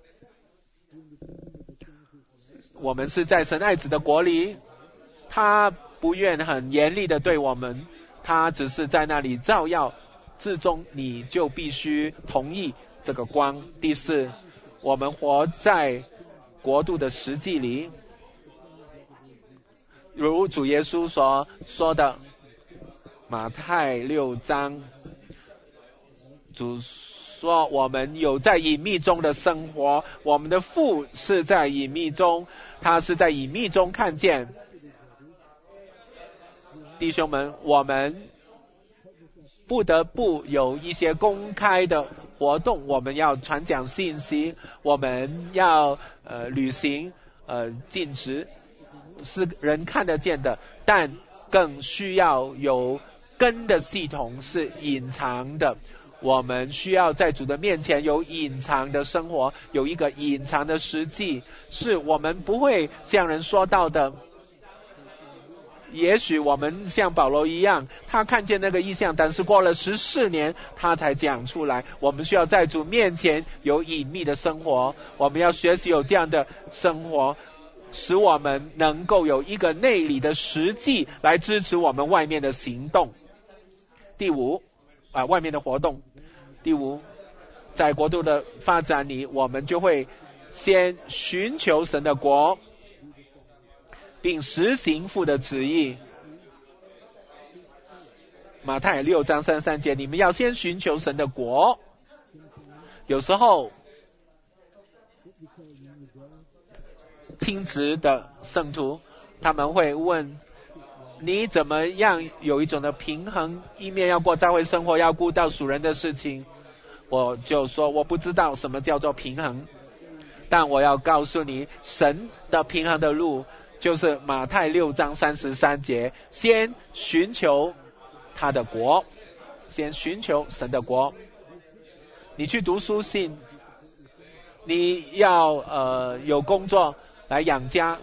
我们是在神爱子的国里，他不愿很严厉的对我们，他只是在那里照耀，至终你就必须同意这个光。第四，我们活在国度的实际里，如主耶稣所说的，马太六章，主说我们有在隐秘中的生活，我们的父是在隐秘中，他是在隐秘中看见。弟兄们，我们不得不有一些公开的活动，我们要传讲信息，我们要呃履行呃禁食，是人看得见的，但更需要有根的系统是隐藏的。我们需要在主的面前有隐藏的生活，有一个隐藏的实际，是我们不会向人说到的。也许我们像保罗一样，他看见那个异象，但是过了十四年他才讲出来。我们需要在主面前有隐秘的生活，我们要学习有这样的生活， 使我们能够有一个内里的实际来支持我们外面的行动。第五啊，外面的活动。第五，在国度的发展里，我们就会先寻求神的国，并实行父的旨意。马太六章三十三节，你们要先寻求神的国。有时候亲职的圣徒他们会问，你怎么样有一种的平衡，一面要过教会生活，要顾到属人的事情。我就说我不知道什么叫做平衡，但我要告诉你，神的平衡的路就是马太六章三十三节，先寻求他的国，先寻求神的国。你去读书信，你要呃有工作来养家。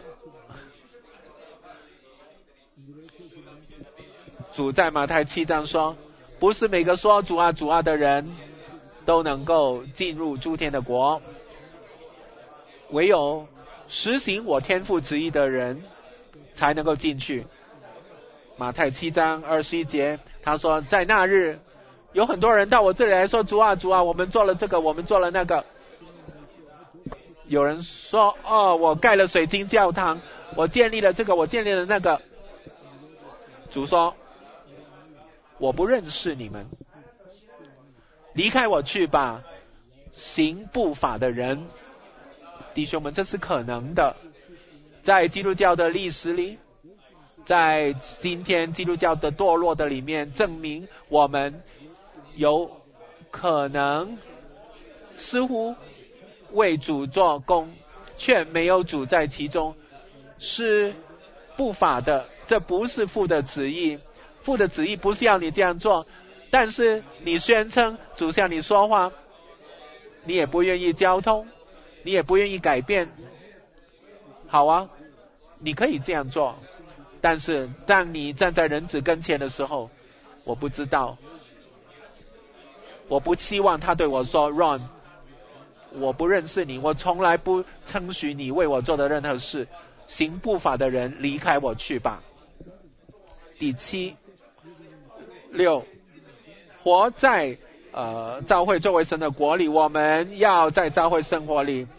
主在马太七章说，不是每个说主啊主啊的人都能够进入诸天的国，唯有实行我天父旨意的人才能够进去。马太七章二十一节，他说，在那日有很多人到我这里来说，主啊主啊，我们做了这个，我们做了那个。有人说，哦，我盖了水晶教堂，我建立了这个，我建立了那个。主说，我不认识你们，离开我去吧，行不法的人。弟兄们，这是可能的。在基督教的历史里，在今天基督教的堕落的里面，证明我们有可能似乎为主做工，却没有主在其中，是不法的。这不是父的旨意，父的旨意不是要你这样做，但是你宣称主向你说话，你也不愿意交通，你也不愿意改变。好啊，你可以这样做，但是当你站在人子跟前的时候，我不知道，我不期望他对我说 Ron， 我不认识你，我从来不称许你为我做的任何事，行不法的人离开我去吧。第七六，活在呃教会作为神的国里，我们要在教会生活里，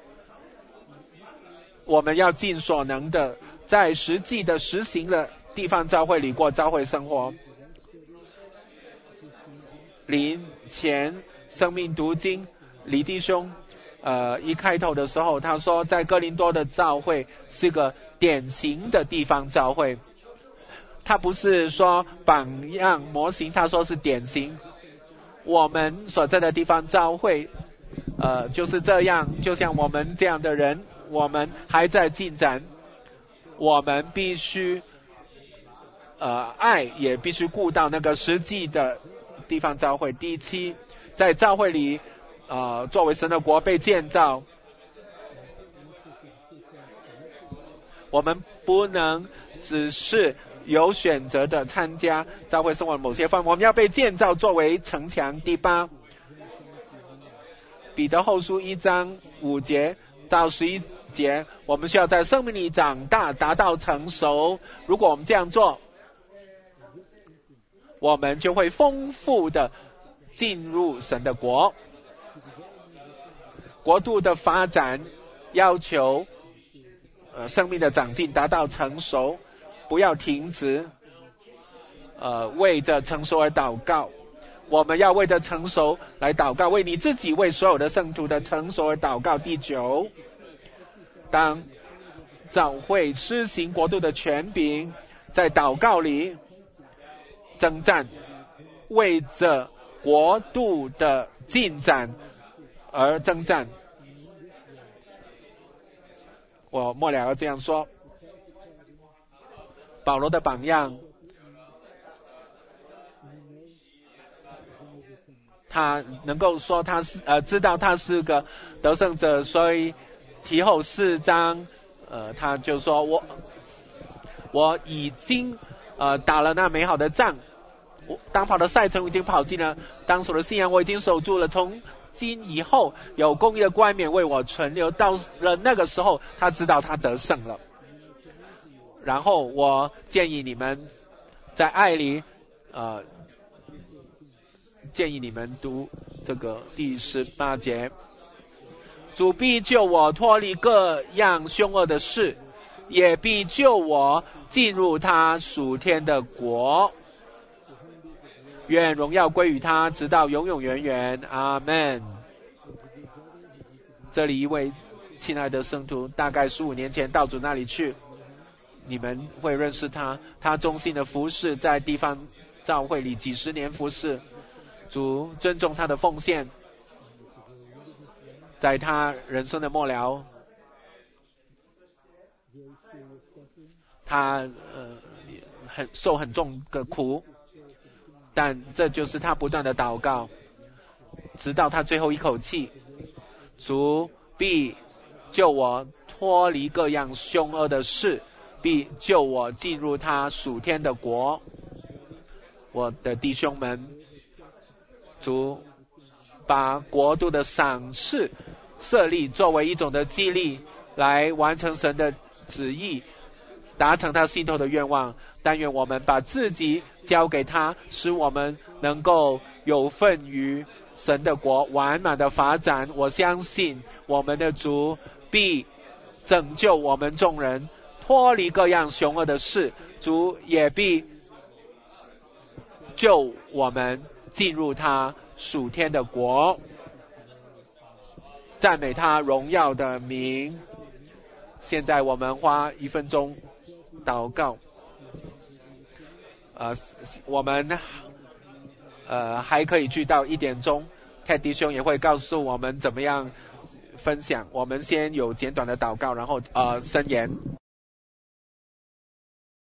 我们要尽所能的在实际的实行的地方教会里过教会生活。林前生命读经李弟兄呃一开头的时候，他说在哥林多的教会是个典型的地方教会，他不是说榜样模型，他说是典型。我们所在的地方教会呃就是这样，就像我们这样的人，我们还在进展，我们必须呃爱，也必须顾到那个实际的地方教会。第七，在教会里呃作为神的国被建造，我们不能只是有选择的参加教会生活的某些方面，我们要被建造作为城墙。第八，彼得后书一章五节到十一节，我们需要在生命里长大，达到成熟。如果我们这样做，我们就会丰富的进入神的国。国度的发展要求呃生命的长进，达到成熟，不要停止呃为着成熟而祷告。我们要为着成熟来祷告，为你自己，为所有的圣徒的成熟而祷告。第九，当教会施行国度的权柄，在祷告里征战，为着国度的进展而征战。我末了要这样说，保罗的榜样，他能够说他是呃知道他是个得胜者，所以提后四章呃他就说我我已经呃打了那美好的仗，我当跑的赛程已经跑尽了，当守的信仰我已经守住了，从今以后有公义的冠冕为我存留，到了那个时候他知道他得胜了。然后我建议你们在爱里呃建议你们读这个第十八节，主必救我脱离各样凶恶的事，也必救我进入他属天的国，愿荣耀归于他，直到永永远远。阿们。这里一位亲爱的圣徒，大概十五年前到主那里去，你们会认识他，他忠心的服侍，在地方教会里几十年服侍，主尊重他的奉献，在他人生的末了，他呃很受很重的苦，但这就是他不断的祷告，直到他最后一口气，主必救我脱离各样凶恶的事，必救我进入他属天的国。我的弟兄们，主把国度的赏赐设立作为一种的激励，来完成神的旨意，达成他心头的愿望。但愿我们把自己交给他，使我们能够有份于神的国完满的发展。我相信我们的主必拯救我们众人脱离各样凶恶的事，主也必救我们进入他属天的国。赞美他荣耀的名。现在我们花一分钟祷告。呃，我们呃还可以去到一点钟，泰迪兄也会告诉我们怎么样分享。我们先有简短的祷告，然后呃申言。